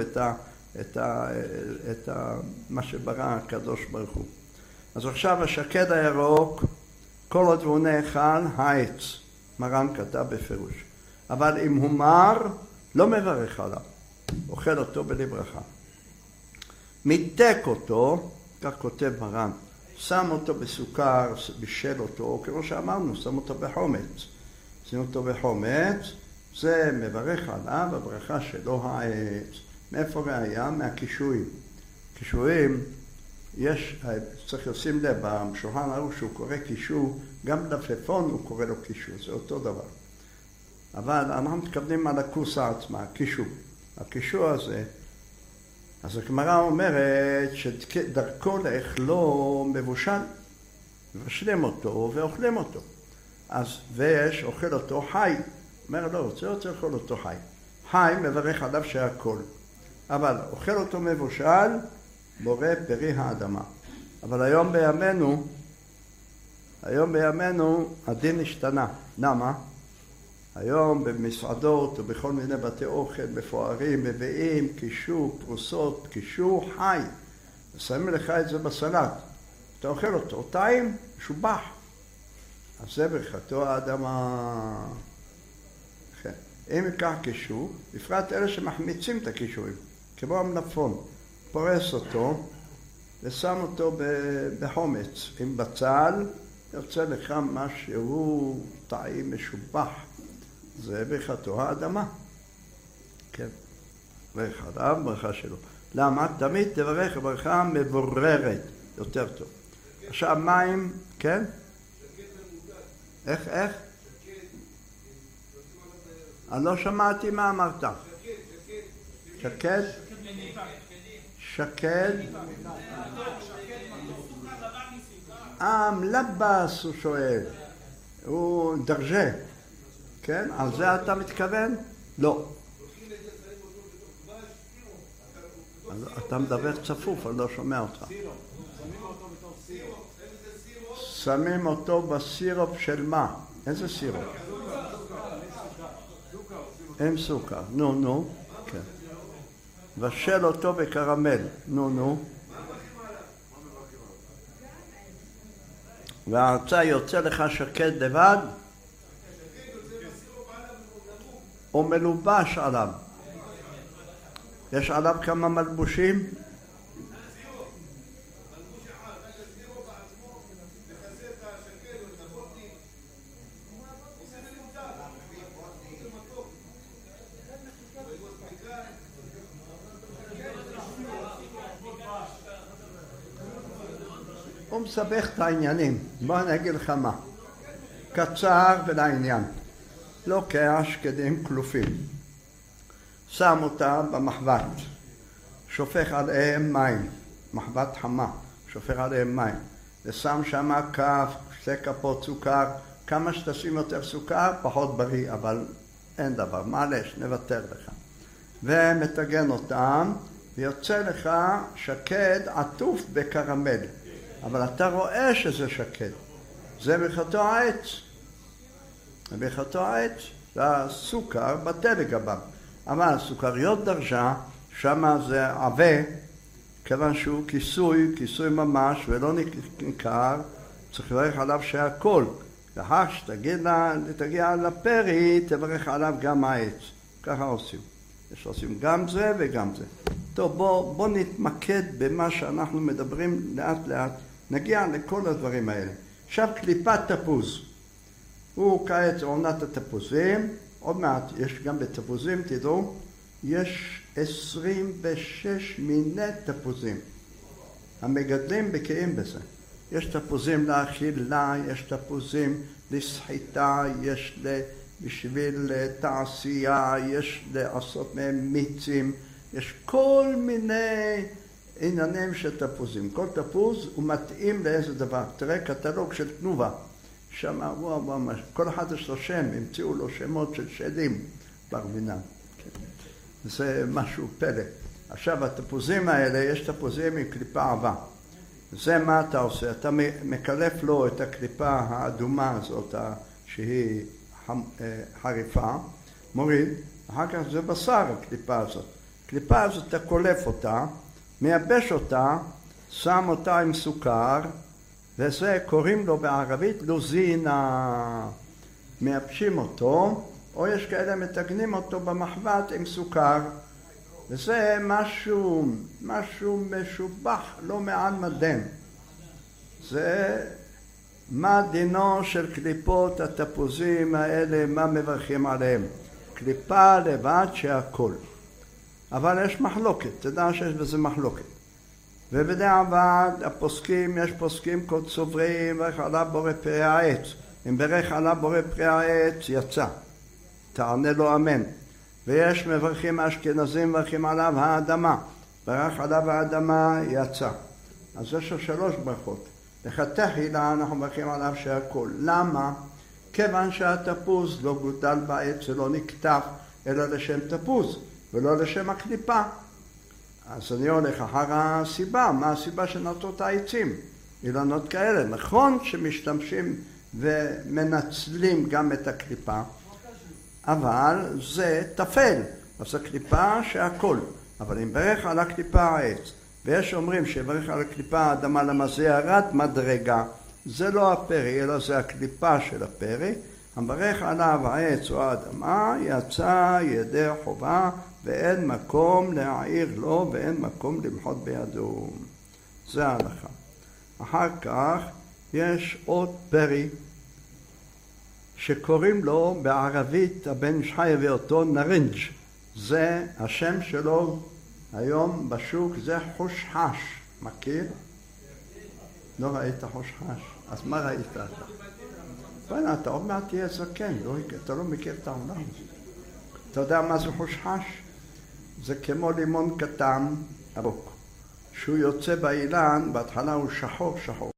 מה שברא הקדוש ברוך הוא. אז עכשיו השקד הירוק, כל עוד הוא נאכל, העץ. מרן כתב בפירוש. אבל אם הוא מר, לא מברך עליו. אוכל אותו בלי ברכה. מיתק אותו, כך כותב מרן, שם אותו בסוכר, בישל אותו, כמו שאמרנו, שם אותו בחומץ. שים אותו בחומץ, זה מברך עליו, הברכה שלו העץ. מאיפה ראיה? מהקישואים. קישואים, צריך לשים לב, בשולחן ערוך שהוא קורא קישור, גם לפלפון הוא קורא לו קישור, זה אותו דבר. אבל אנחנו מתכוונים על הכוסה עצמה, הקישור. הקישור הזה, אז הגמרא אומרת שדרכו לאכלו מבושל, מבשלים אותו ואוכלים אותו. אז ויש אוכל אותו חי. אומר לא, רוצה לאכול אותו חי. חי מברך עליו שהכל. אבל אוכל אותו מבושל, בורא פרי האדמה. אבל היום בימינו הדין השתנה. למה? היום במסעדות ובכל מיני בתי אוכל מפוארים, מביאים, קישור, פרוסות, קישור חי. ושמים לך את זה בסלט. אתה אוכל אותו, טעים, משובח. אז זה ברכתו האדמה. כן. אם ייקח קישור, בפרט אלה שמחמיצים את הקישורים, כמו המלפון, פורס אותו ושם אותו בחומץ. עם בצל, יוצא לך משהו טעים משובח. זה ברכתו האדמה. כן. ברך עליו, ברכה שלו. למה? תמיד תברך ברכה מבוררת. יותר טוב. עכשיו מים, כן? איך? אני לא שמעתי מה אמרת. שקד? שקד? מלבס הוא שואל. הוא דרז'ה. כן? על זה אתה מתכוון? לא. אתה מדבר צפוף, אני לא שומע אותך. שמים אותו בסירופ של מה? איזה סירופ? עם סוכר. נו. כן. בשל אותו בקרמל. נו. וההרצה יוצא לך שקד לבד? או מלובש עליו? יש עליו כמה מלבושים? הוא מסבך את העניינים. בוא אני אגיד לך מה. קצר ולעניין. לוקח שקדים כלופים. שם אותם במחבת. שופך עליהם מים. מחבת חמה. שופך עליהם מים. ושם שם כף, 2 כפות סוכר. כמה שתשים יותר סוכר, פחות בריא, אבל אין דבר. מעלש, נוותר לך. ומתגן אותם, ויוצא לך שקד עטוף בקרמל. אבל אתה רואה שזה שקד. זה ברכתו העץ. ברכתו העץ. והסוכר בטל לגביו. אבל סוכריות דרשה, שמה זה עבה, כיוון שהוא כיסוי ממש, ולא ניכר, צריך לברך עליו שהכל. ואחר שתגיע לפרי, תברך עליו גם העץ. ככה עושים. יש עושים גם זה וגם זה. טוב, בוא נתמקד במה שאנחנו מדברים לאט לאט. נגיע לכל הדברים האלה. עכשיו קליפת תפוז. הוא כעת עונת התפוזים. עוד מעט יש גם בתפוזים, תדעו, יש 26 מיני תפוזים. המגדלים בקיאים בזה. יש תפוזים לאכילה, יש תפוזים לסחיטה, יש בשביל תעשייה, יש לעשות מהם מיצים, יש כל מיני עניינים של תפוזים. כל תפוז הוא מתאים לאיזה דבר. תראה קטלוג של תנובה. שם, כל אחד יש לו שם, המציאו לו שמות של שדים ברבינן. זה משהו פלא. עכשיו, התפוזים האלה, יש תפוזים עם קליפה עבה. זה מה אתה עושה? אתה מקלף לו את הקליפה האדומה הזאת, שהיא חריפה, מוריד, אחר כך זה בשר הקליפה הזאת. הקליפה הזאת אתה קולף אותה, מייבש אותה, שם אותה עם סוכר, וזה קוראים לו בערבית לוזינה. מייבשים אותו, או יש כאלה מתגנים אותו במחבת עם סוכר, וזה משהו משובח, לא מעל מדהים. זה מה דינו של קליפות התפוזים האלה, מה מברכים עליהם. קליפה לבד שהכל. אבל יש מחלוקת, תדע שיש בזה מחלוקת. ובדיעבד הפוסקים, יש פוסקים כל סוברים, ברך עליו בורא פרי העץ. אם ברך עליו בורא פרי העץ, יצא. תענה לו אמן. ויש מברכים האשכנזים, מברכים עליו האדמה. ברך עליו האדמה, יצא. אז יש לו 3 ברכות. לכתחילה אנחנו מברכים עליו שהכל. למה? כיוון שהתפוז לא גודל בעץ, זה לא נקטף, אלא לשם תפוז, ולא לשם הקליפה. אז אני הולך אחר הסיבה. מה הסיבה שנטו את העצים? אילנות כאלה. נכון שמשתמשים ומנצלים גם את הקליפה, אבל זה תפל. אז הקליפה שהכל. אבל אם ברך על הקליפה העץ, ויש אומרים שברך על הקליפה האדמה למה זה ירד מדרגה, זה לא הפרי, אלא זה הקליפה של הפרי. המברך עליו העץ או האדמה, יצא ידי חובה, ואין מקום להעיר לו, ואין מקום למחות בידו. זה ההלכה. אחר כך יש עוד פרי, שקוראים לו בערבית, הבן איש חי הביא אותו, נרנג'. זה השם שלו היום בשוק, זה חושחש. מכיר? לא ראית חושחש? אז מה ראית אתה? בוא'נה, אתה עוד מעט תהיה זקן, אתה לא מכיר את העולם הזה. אתה יודע מה זה חושחש? זה כמו לימון קטן, ארוך. שהוא יוצא באילן, בהתחלה הוא שחור.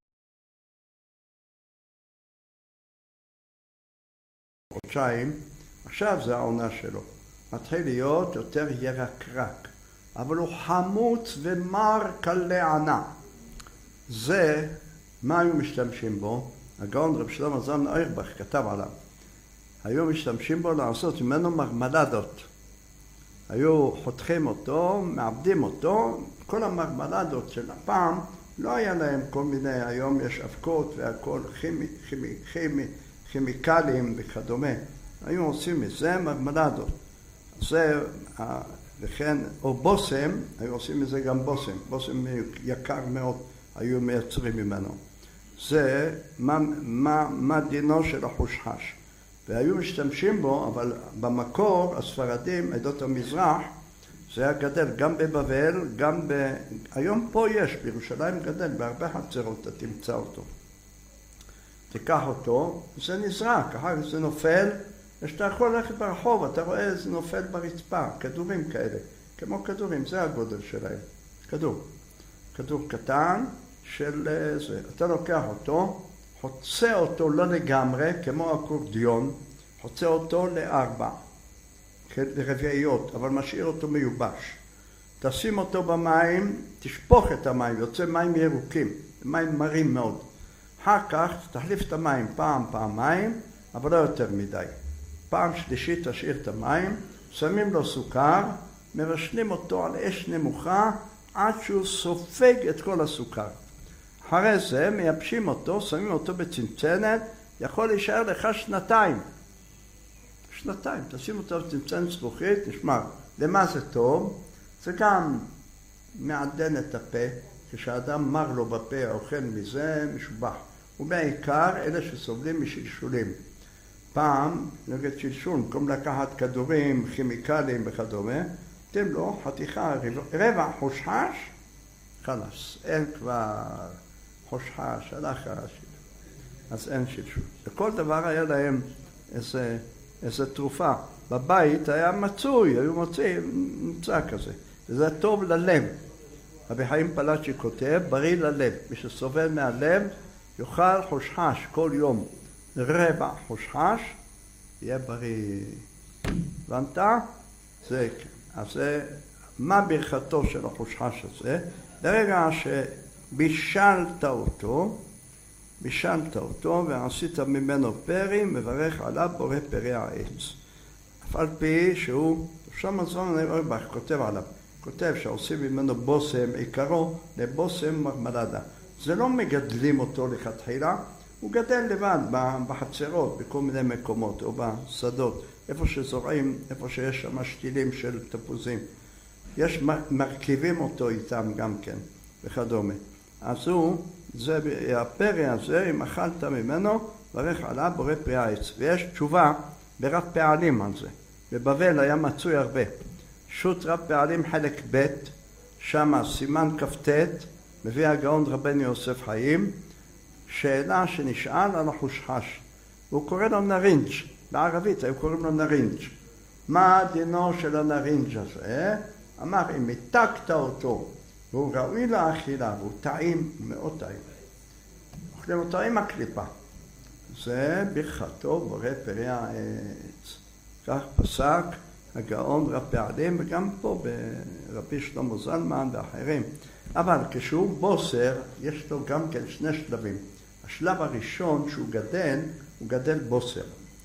חודשיים, עכשיו זה העונה שלו. מתחיל להיות יותר ירקרק, אבל הוא חמוץ ומר כלענה. זה, מה היו משתמשים בו? הגאון רב שלמה זלמן אוירבך כתב עליו. היו משתמשים בו לעשות ממנו מרמלדות. היו חותכים אותו, מעבדים אותו. כל המרמלדות של הפעם לא היה להם כל מיני, היום יש אבקות והכל כימיקלים וכדומה. היו עושים מזה מרמלדות. זה, וכן, או בושם, היו עושים מזה גם בושם. בושם יקר מאוד, היו מייצרים ממנו. זה מה דינו של החושחש. והיו משתמשים בו, אבל במקור הספרדים, עדות המזרח, זה היה גדל גם בבבל, גם היום פה יש, בירושלים גדל, בהרבה חצרות אתה תמצא אותו. תיקח אותו, זה נזרק, אחר כך זה נופל, ושאתה יכול ללכת ברחוב, אתה רואה זה נופל ברצפה, כדורים כאלה, כמו כדורים, זה הגודל שלהם, כדור קטן של זה. אתה לוקח אותו, חוצה אותו לא לגמרי, כמו אקורדיון, חוצה אותו לארבע, לרביעיות, אבל משאיר אותו מיובש. תשים אותו במים, תשפוך את המים, יוצא מים ירוקים, מים מרים מאוד. אחר כך תחליף את המים פעמיים, אבל לא יותר מדי. פעם שלישית תשאיר את המים, שמים לו סוכר, מבשלים אותו על אש נמוכה עד שהוא סופג את כל הסוכר. אחרי זה מייבשים אותו, שמים אותו בצנצנת, יכול להישאר לך שנתיים, תשים אותו בצנצנת זכוכית, נשמר. למה זה טוב? זה גם מעדן את הפה, כשאדם מר לו בפה אוכל מזה משובח. ובעיקר אלה שסובלים משלשולים. פעם, נגד שלשול, במקום לקחת כדורים, כימיקלים וכדומה, תן לו חתיכה, רבע חושחש, חלס, אין כבר חושחש, הלך הרשי. אז אין שלשול. לכל דבר היה להם איזה תרופה. בבית היה מצוי, היו מוצאים, נמצא כזה. וזה טוב ללב. רבי חיים פלאצ'י כותב, בריא ללב. מי שסובל מהלב, יאכל חושחש כל יום. רבע חושחש, יהיה בריא. הבנת? זה, אז זה, מה ברכתו של החושחש הזה? ברגע שבישלת אותו ועשית ממנו פרי, מברך עליו בורא פרי העץ. אף על פי שהוא, שם הזמן אני רואה בה, כותב עליו, כותב שעושים ממנו בושם, עיקרו לבושם מרמלדה. זה לא מגדלים אותו לכתחילה, הוא גדל לבד בחצרות, בכל מיני מקומות, או בשדות, איפה שזורעים, איפה שיש שם שתילים של תפוזים. יש מרכיבים אותו איתם גם כן, וכדומה. אז הוא, זה, הפרי הזה, אם אכלת ממנו, ברך עליו בורא פרי העץ. ויש תשובה ברב פעלים על זה. בבבל היה מצוי הרבה. שו"ת רב פעלים חלק ב', שמה סימן כ"ט, מביא הגאון רבנו יוסף חיים, שאלה שנשאל על החושחש. הוא קורא לו נרינג', בערבית היו קוראים לו נרינג'. מה דינו של הנרינג' הזה? אמר, אם התקת אותו, והוא ראוי לאכילה, והוא טעים, מאוד טעים. אוכלים אותו עם הקליפה. זה ברכתו בורא פרי העץ. כך פסק הגאון רב פעלים, וגם פה ברבי שלמה זלמן ואחרים. אבל כשהוא בוסר, יש לו גם כן שני שלבים. השלב הראשון שהוא גדל, הוא גדל בוסר.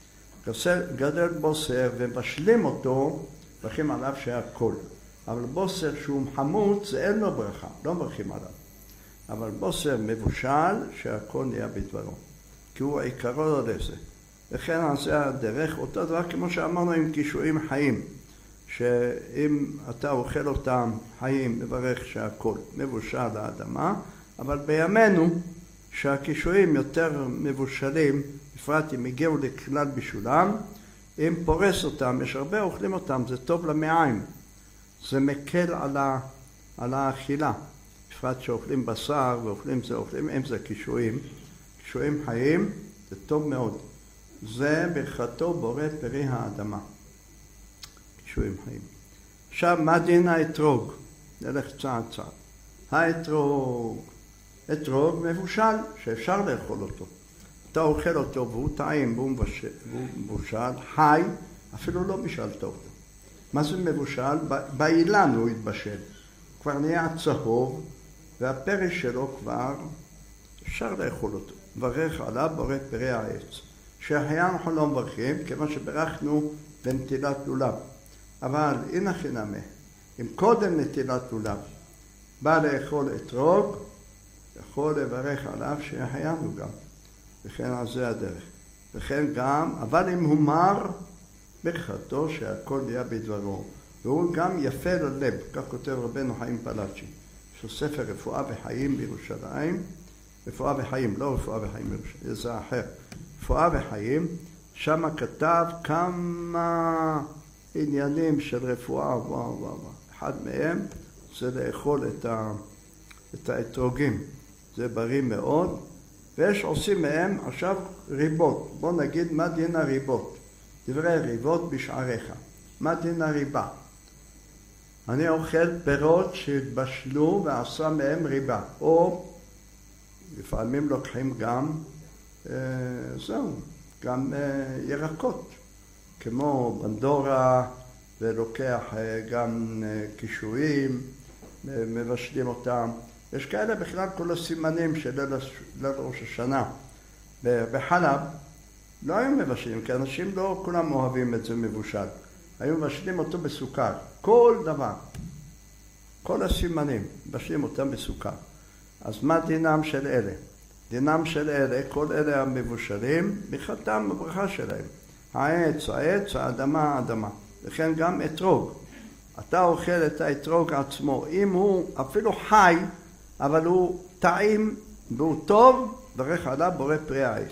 גדל בוסר ומשלים אותו, ברכים עליו שהיה כל. אבל בוסר שהוא חמוץ, זה אין לו ברכה, לא מברכים עליו. אבל בוסר מבושל, שהכל נהיה בדברו. כי הוא עיקרו לזה. וכן על זה הדרך, אותו דבר כמו שאמרנו עם קישואים חיים. שאם אתה אוכל אותם חיים, מברך שהכל מבושל לאדמה, אבל בימינו שהקישואים יותר מבושלים, בפרט אם הגיעו לכלל בישולם, אם פורס אותם, יש הרבה אוכלים אותם, זה טוב למעיים, זה מקל על האכילה, בפרט שאוכלים בשר ואוכלים זה, אוכלים אם זה קישואים חיים, זה טוב מאוד. זה ברכתו בורא פרי האדמה. קישואים חיים. עכשיו, מה דין האתרוג? נלך צעד. האתרוג מבושל, שאפשר לאכול אותו. אתה אוכל אותו והוא טעים והוא מבושל, חי, אפילו לא בישלת אותו. מה זה מבושל? באילן הוא התבשל. כבר נהיה צהוב, והפרי שלו כבר אפשר לאכול אותו. מברך עליו בורא פרי העץ. שהחיה אנחנו לא מברכים, כיוון שברכנו בנטילת לולב. אבל הנה חינמה, אם קודם נטילת לולב בא לאכול אתרוג, יכול לברך עליו שהחיינו גם. וכן על זה הדרך. וכן גם, אבל אם הוא מר, ברכתו שהכל יהיה בדברו. והוא גם יפה ללב, כך כותב רבנו חיים פלאצ'י. יש לו ספר רפואה וחיים בירושלים, רפואה וחיים, לא רפואה וחיים בירושלים, זה אחר. רפואה וחיים, שם כתב כמה עניינים של רפואה, וואו. אחד מהם זה לאכול את האתרוגים, זה בריא מאוד, ויש עושים מהם עכשיו ריבות. בוא נגיד מה דין הריבות, דברי ריבות בשעריך. מה דין הריבה? אני אוכל פירות שהתבשלו ועשה מהם ריבה, או לפעמים לוקחים גם גם ירקות, כמו בנדורה, ולוקח גם קישואים, מבשלים אותם. יש כאלה בכלל כל הסימנים של ליל ראש השנה. בחלב לא היו מבשלים, כי אנשים לא כולם אוהבים את זה מבושל. היו מבשלים אותו בסוכר, כל דבר. כל הסימנים, מבשלים אותם בסוכר. אז מה דינם של אלה? דינם של אלה, כל אלה המבושלים, ברכתם בברכה שלהם. העץ, האדמה. לכן גם אתרוג. אתה אוכל את האתרוג עצמו. אם הוא אפילו חי, אבל הוא טעים והוא טוב, ברך עליו בורא פרי העץ.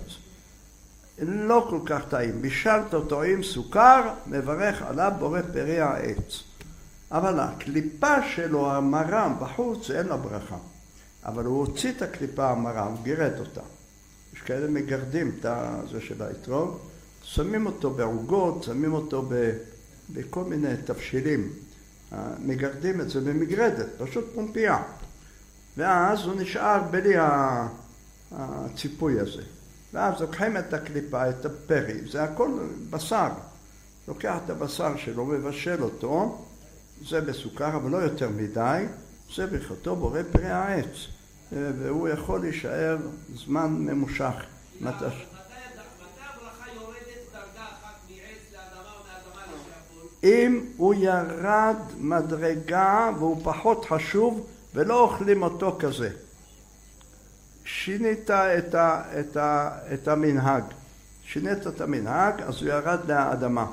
לא כל כך טעים. בישלת אותו עם סוכר, מברך עליו בורא פרי העץ. אבל הקליפה שלו, המרה בחוץ, אין לה ברכה. אבל הוא הוציא את הקליפה המרה, הוא גירד אותה. יש כאלה מגרדים את זה של האתרוג, שמים אותו בעוגות, שמים אותו בכל מיני תבשילים. מגרדים את זה במגרדת, פשוט פומפייה. ואז הוא נשאר בלי הציפוי הזה. ואז לוקחים את הקליפה, את הפרי, זה הכל בשר. לוקח את הבשר שלו, מבשל אותו, זה בסוכר, אבל לא יותר מדי, זה ברכתו בורא פרי העץ. והוא יכול להישאר זמן ממושך. מתי הברכה יורדת דרגה אחת מעץ לאדמה או מאדמה לשעפול? אם הוא ירד מדרגה והוא פחות חשוב ולא אוכלים אותו כזה. שינית את המנהג. שינית את המנהג, אז הוא ירד לאדמה.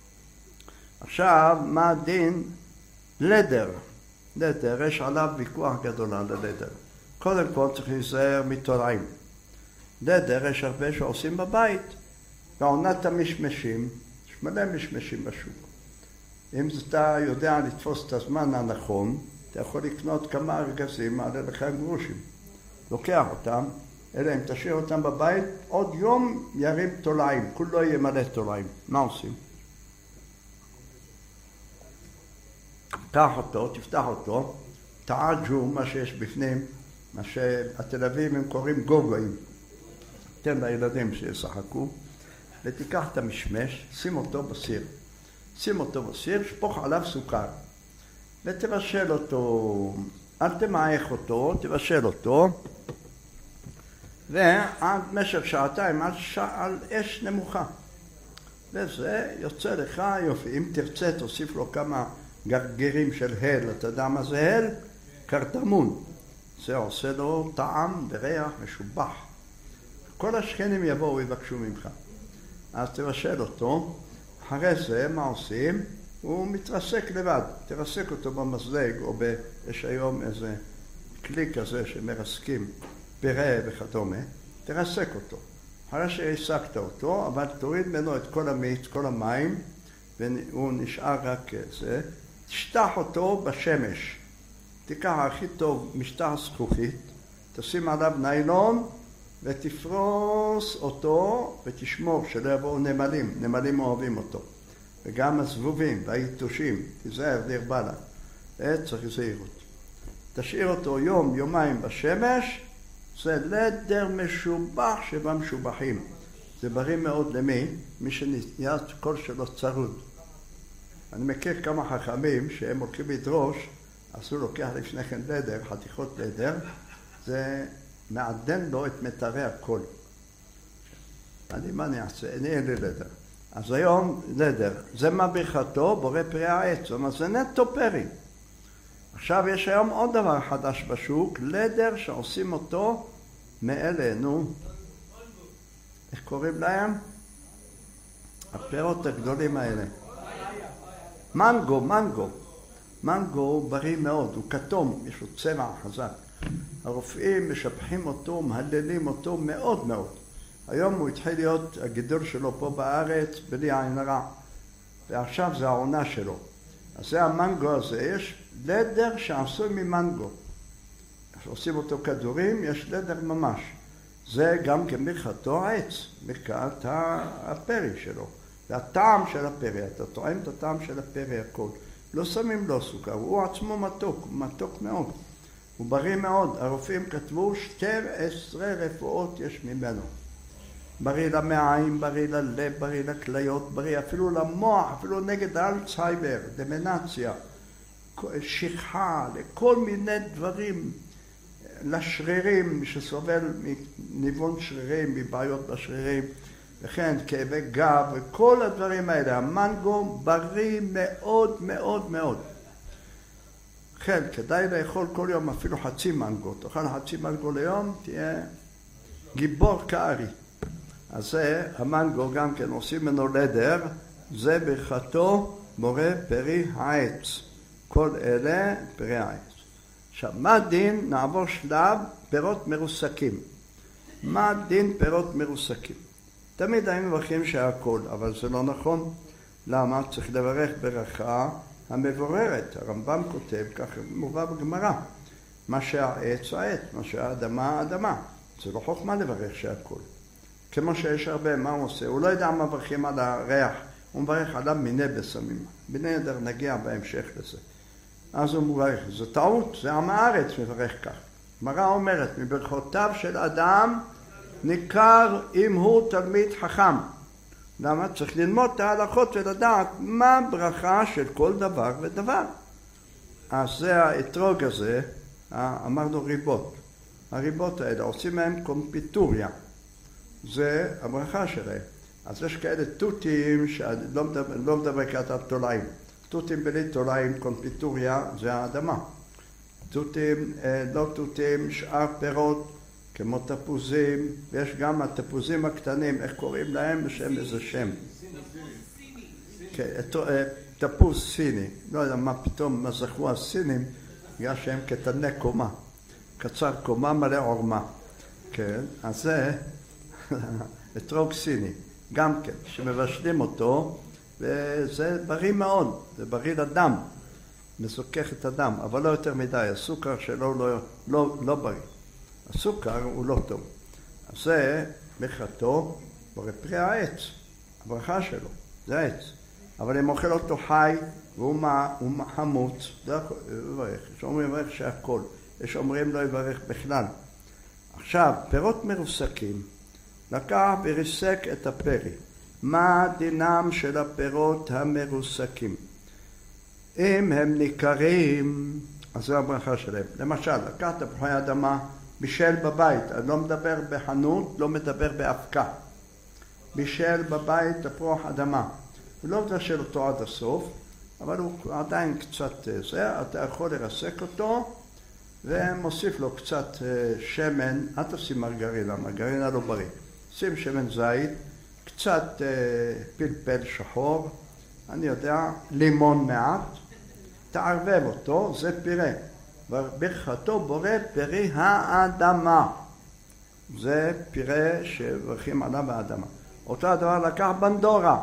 עכשיו, מה הדין? לדר. לדר, יש עליו ויכוח גדול על הלדר. קודם כל צריך להיזהר מתולעים. לדר, יש הרבה שעושים בבית. בעונת המשמשים, יש מלא משמשים בשוק. אם אתה יודע לתפוס את הזמן הנכון, אתה יכול לקנות כמה ארגזים, מעלה לך גרושים. לוקח אותם, אלא אם תשאיר אותם בבית, עוד יום ירים תולעים, כולו יהיה מלא תולעים. מה עושים? קח אותו, תפתח אותו, תעג'ו מה שיש בפנים, מה שהתל אביבים הם קוראים גוגויים. תן לילדים שישחקו, ותיקח את המשמש, שים אותו בסיר. שים אותו בסיר, שפוך עליו סוכר. ותבשל אותו, אל תמעך אותו, תבשל אותו, ועד משך שעתיים, על אש נמוכה. וזה יוצא לך יופי. אם תרצה, תוסיף לו כמה גרגירים של הל. אתה יודע מה זה הל? קרדמון. זה עושה לו טעם וריח משובח. כל השכנים יבואו ויבקשו ממך. אז תבשל אותו. אחרי זה, מה עושים? הוא מתרסק לבד. תרסק אותו במזלג, או יש היום איזה כלי כזה שמרסקים פירה וכדומה. תרסק אותו. אחרי שהסקת אותו, אבל תוריד ממנו את כל המיץ, כל המים, והוא נשאר רק זה. תשטח אותו בשמש. תיקח הכי טוב משטח זכוכית, תשים עליו ניילון, ותפרוס אותו, ותשמור שלא יבואו נמלים. נמלים אוהבים אותו. וגם הזבובים והיתושים, תיזהר דיר בלה. צריך זהירות. תשאיר אותו יום, יומיים בשמש, זה לדר משובח שבמשובחים. זה בריא מאוד למי? מי שנהיה כל שלו צרוד. אני מכיר כמה חכמים שהם הולכים לדרוש, אז הוא לוקח לפני כן לדר, חתיכות לדר, זה מעדן לו את מטרי הקול. מה אני אעשה? אין לי לדר. אז היום לדר, זה מה ברכתו בורא פרי העץ, זאת אומרת, זה נטו פרי. עכשיו יש היום עוד דבר חדש בשוק, לדר שעושים אותו מאלה, נו. איך קוראים להם? הפירות הגדולים האלה. מנגו, מנגו. מנגו בריא מאוד, הוא כתום, יש לו צבע חזק. הרופאים משבחים אותו, מהללים אותו מאוד מאוד. היום הוא התחיל להיות הגידול שלו פה בארץ בלי עין הרע. ועכשיו זה העונה שלו. אז זה המנגו הזה, יש לדר שעשוי ממנגו. עושים אותו כדורים, יש לדר ממש. זה גם כמרכתו העץ, מרכת הפרי שלו. והטעם של הפרי, אתה טועם את הטעם של הפרי הכל. לא שמים לו סוכר, הוא עצמו מתוק, הוא מתוק מאוד. הוא בריא מאוד, הרופאים כתבו 12 רפואות יש ממנו. בריא למעיים, בריא ללב, בריא לכליות, בריא אפילו למוח, אפילו נגד אלצהיימר, דמנציה, שכחה, לכל מיני דברים, לשרירים שסובל מניוון שרירים, מבעיות בשרירים, וכן כאבי גב וכל הדברים האלה. המנגו בריא מאוד מאוד מאוד. כן, כדאי לאכול כל יום אפילו חצי מנגו. תאכל חצי מנגו ליום, תהיה גיבור כארי. אז זה המנגו גם כן עושים ממנו לדר, זה ברכתו מורה פרי העץ. כל אלה פרי העץ. עכשיו, מה דין? נעבור שלב פירות מרוסקים. מה דין פירות מרוסקים? תמיד היינו מברכים שהכל, אבל זה לא נכון. למה? צריך לברך ברכה המבוררת. הרמב"ם כותב, ככה מובא בגמרא, מה שהעץ העץ, מה שהאדמה האדמה. זה לא חוכמה לברך שהכל. כמו שיש הרבה, מה הוא עושה? הוא לא יודע מה מברכים על הריח, הוא מברך עליו מיני בשמים. בני נדר נגיע בהמשך לזה. אז הוא מברך, זו טעות, זה עם הארץ מברך כך. גמרא אומרת, מברכותיו של אדם ניכר אם הוא תלמיד חכם. למה? צריך ללמוד את ההלכות ולדעת מה ברכה של כל דבר ודבר. אז זה האתרוג הזה, אמרנו ריבות. הריבות האלה עושים מהם קומפיטוריה. זה הברכה שלהם. אז יש כאלה תותים שלא מדבר כאלה תולעים. תותים בלי תולעים, קומפיטוריה, זה האדמה. תותים, לא תותים, שאר פירות, כמו תפוזים, ויש גם התפוזים הקטנים, איך קוראים להם? בשם איזה שם. תפוז סיני. לא יודע מה פתאום זכו הסינים, בגלל שהם קטני קומה. קצר קומה מלא עורמה. כן, אז זה אתרוג סיני. גם כן, שמבשלים אותו, וזה בריא מאוד, זה בריא לדם. מסוכך את הדם, אבל לא יותר מדי. הסוכר שלו לא בריא. הסוכר הוא לא טוב. אז זה ברכתו פרי העץ, הברכה שלו, זה העץ. אבל אם אוכל אותו חי והוא חמוץ, זה יברך. יש אומרים יברך שהכל, יש אומרים לא יברך בכלל. עכשיו, פירות מרוסקים, לקח וריסק את הפרי. מה דינם של הפירות המרוסקים? אם הם ניכרים, אז זו הברכה שלהם. למשל, לקח תפוחי אדמה, בישל בבית, אני לא מדבר בחנות, לא מדבר באבקה. בישל בבית תפוח אדמה. הוא לא מבשל אותו עד הסוף, אבל הוא עדיין קצת זה, אתה יכול לרסק אותו, ומוסיף לו קצת שמן, אל תשים מרגרינה, מרגרינה לא בריא. שים שמן זית, קצת פלפל שחור, אני יודע, לימון מעט, תערבב אותו, זה פירה. וברכתו בורא פרי האדמה. זה פירה שברכים עליו האדמה. אותו הדבר לקח בנדורה,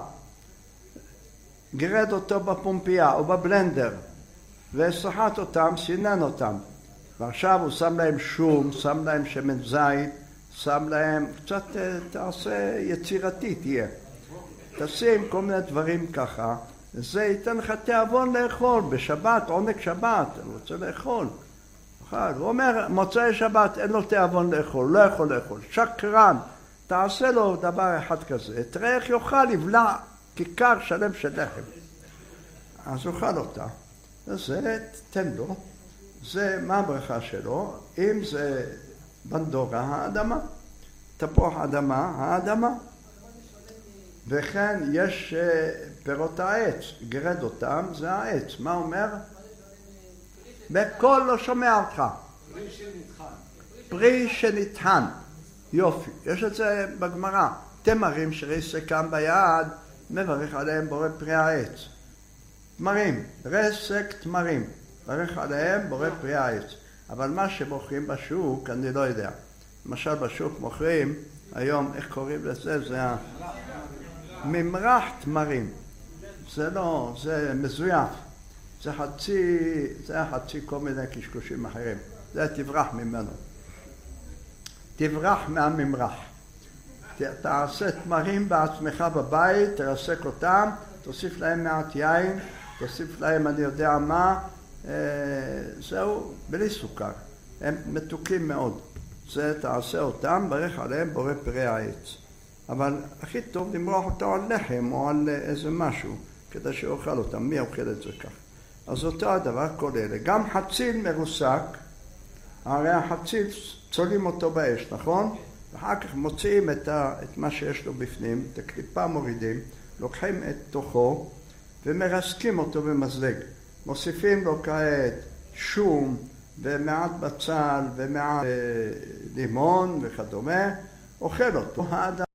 גירד אותו בפומפייה או בבלנדר, וסחט אותם, סינן אותם. ועכשיו הוא שם להם שום, שם להם שמן זית, שם להם, קצת תעשה יצירתי תהיה. תשים כל מיני דברים ככה, זה ייתן לך תיאבון לאכול, בשבת, עונג שבת, אני רוצה לאכול. הוא אומר, מוצאי שבת אין לו תיאבון לאכול, לא יכול לאכול, שקרן, תעשה לו דבר אחד כזה, תראה איך יאכל, יבלע כיכר שלם של לחם. אז אוכל אותה, וזה תן לו, זה מה הברכה שלו, אם זה בנדורה האדמה, תפוח אדמה האדמה. וכן יש פירות העץ, גרד אותם, זה העץ. מה אומר? בקול לא שומע אותך. פרי שנטחן. פרי שנטחן. יופי. יש את זה בגמרא. תמרים שריסקם ביד, מברך עליהם בורא פרי העץ. תמרים, רסק תמרים, מברך עליהם בורא פרי העץ. אבל מה שמוכרים בשוק, אני לא יודע. למשל בשוק מוכרים, היום, איך קוראים לזה? זה ממרח תמרים. זה לא, זה מזויף. זה חצי כל מיני קשקושים אחרים. זה תברח ממנו. תברח מהממרח. תעשה תמרים בעצמך בבית, תרסק אותם, תוסיף להם מעט יין, תוסיף להם אני יודע מה, זהו, בלי סוכר. הם מתוקים מאוד. זה תעשה אותם, ברך עליהם בורא פרי העץ. אבל הכי טוב למרוח אותו על לחם או על איזה משהו, כדי שאוכל אותם. מי אוכל את זה כך? אז אותו הדבר כל אלה. גם חציל מרוסק, הרי החציל צולים אותו באש, נכון? ואחר כך מוציאים את מה שיש לו בפנים, את הקליפה מורידים, לוקחים את תוכו ומרסקים אותו במזלג. מוסיפים לו כעת שום ומעט בצל ומעט לימון וכדומה, אוכל אותו. האדם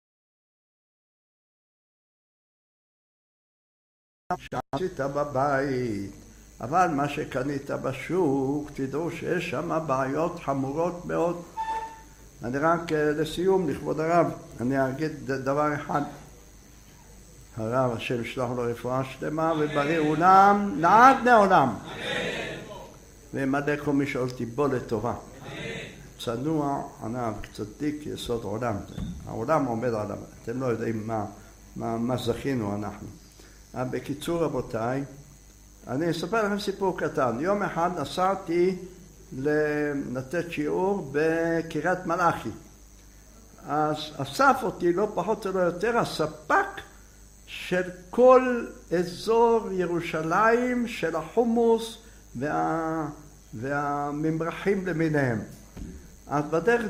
שעשית בבית, אבל מה שקנית בשוק, תדעו שיש שם בעיות חמורות מאוד. אני רק לסיום, לכבוד הרב, אני אגיד דבר אחד. הרב, השם ישלח לו רפואה שלמה ובריא עולם, לעד לעולם. וימלא כל מי שואל תיבו לטובה. צנוע, ענב, צדיק, יסוד עולם. העולם עומד עליו. אתם לא יודעים מה זכינו אנחנו. בקיצור רבותיי, אני אספר לכם סיפור קטן. יום אחד נסעתי לתת שיעור בקריית מלאכי. אז אסף אותי לא פחות ולא יותר הספק של כל אזור ירושלים של החומוס והממרחים למיניהם. אז בדרך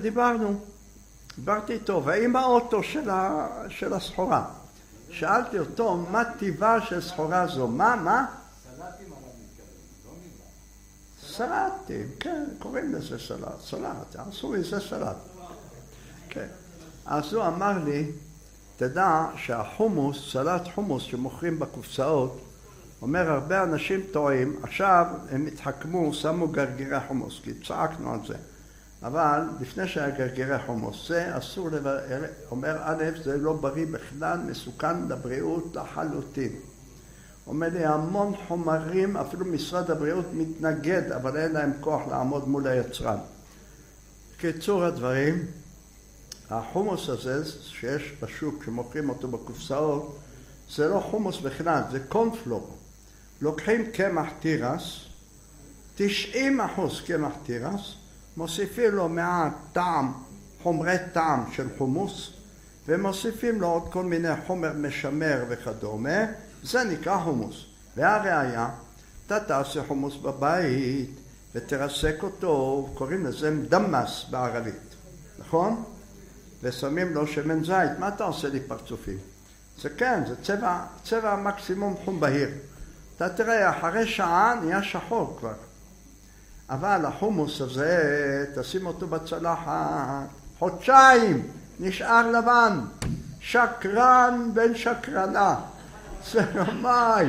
דיברתי איתו, ועם האוטו של הסחורה. שאלתי אותו, מה טיבה של סחורה זו? מה? סלטים עליו מתכוון, לא ממרח. סלטים, כן, קוראים לזה סלט, עשו מזה סלט. כן. אז הוא אמר לי, תדע שהחומוס, סלט חומוס שמוכרים בקופסאות, אומר הרבה אנשים טועים, עכשיו הם התחכמו, שמו גרגירי חומוס, כי צעקנו על זה. אבל לפני שהיה גרגירי חומוס, זה אסור אומר א', זה לא בריא בכלל, מסוכן לבריאות לחלוטין. אומר לי, המון חומרים, אפילו משרד הבריאות מתנגד, אבל אין להם כוח לעמוד מול היצרן. קיצור הדברים, החומוס הזה שיש בשוק, שמוכרים אותו בקופסאות, זה לא חומוס בכלל, זה קורנפלור. לוקחים קמח תירס, 90% קמח תירס, מוסיפים לו מעט טעם, חומרי טעם של חומוס, ומוסיפים לו עוד כל מיני חומר משמר וכדומה, זה נקרא חומוס. והראיה, אתה תעשה חומוס בבית ותרסק אותו, קוראים לזה דמס בערבית, נכון? ושמים לו שמן זית. מה אתה עושה לי פרצופים? זה כן, זה צבע מקסימום חום בהיר. אתה תראה, אחרי שעה נהיה שחור כבר. אבל החומוס הזה, תשים אותו בצלחת, חודשיים, נשאר לבן. שקרן בן שקרנה. זה רמאי.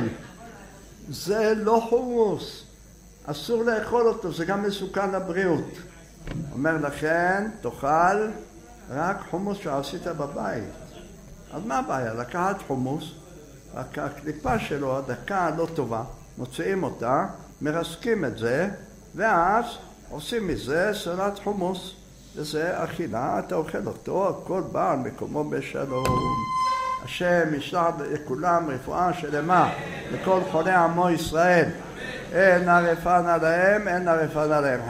זה לא חומוס. אסור לאכול אותו, זה גם מסוכן לבריאות. אומר לכן, תאכל רק חומוס שעשית בבית. אז מה הבעיה? לקחת חומוס, רק הקליפה שלו, הדקה לא טובה, מוציאים אותה, מרסקים את זה, ואז עושים מזה סלט חומוס. וזה אכילה, אתה אוכל אותו, הכל בא על מקומו בשלום. השם ישלח לכולם רפואה שלמה, לכל חולי עמו ישראל. אין הרפאנה להם, אין הרפאנה להם.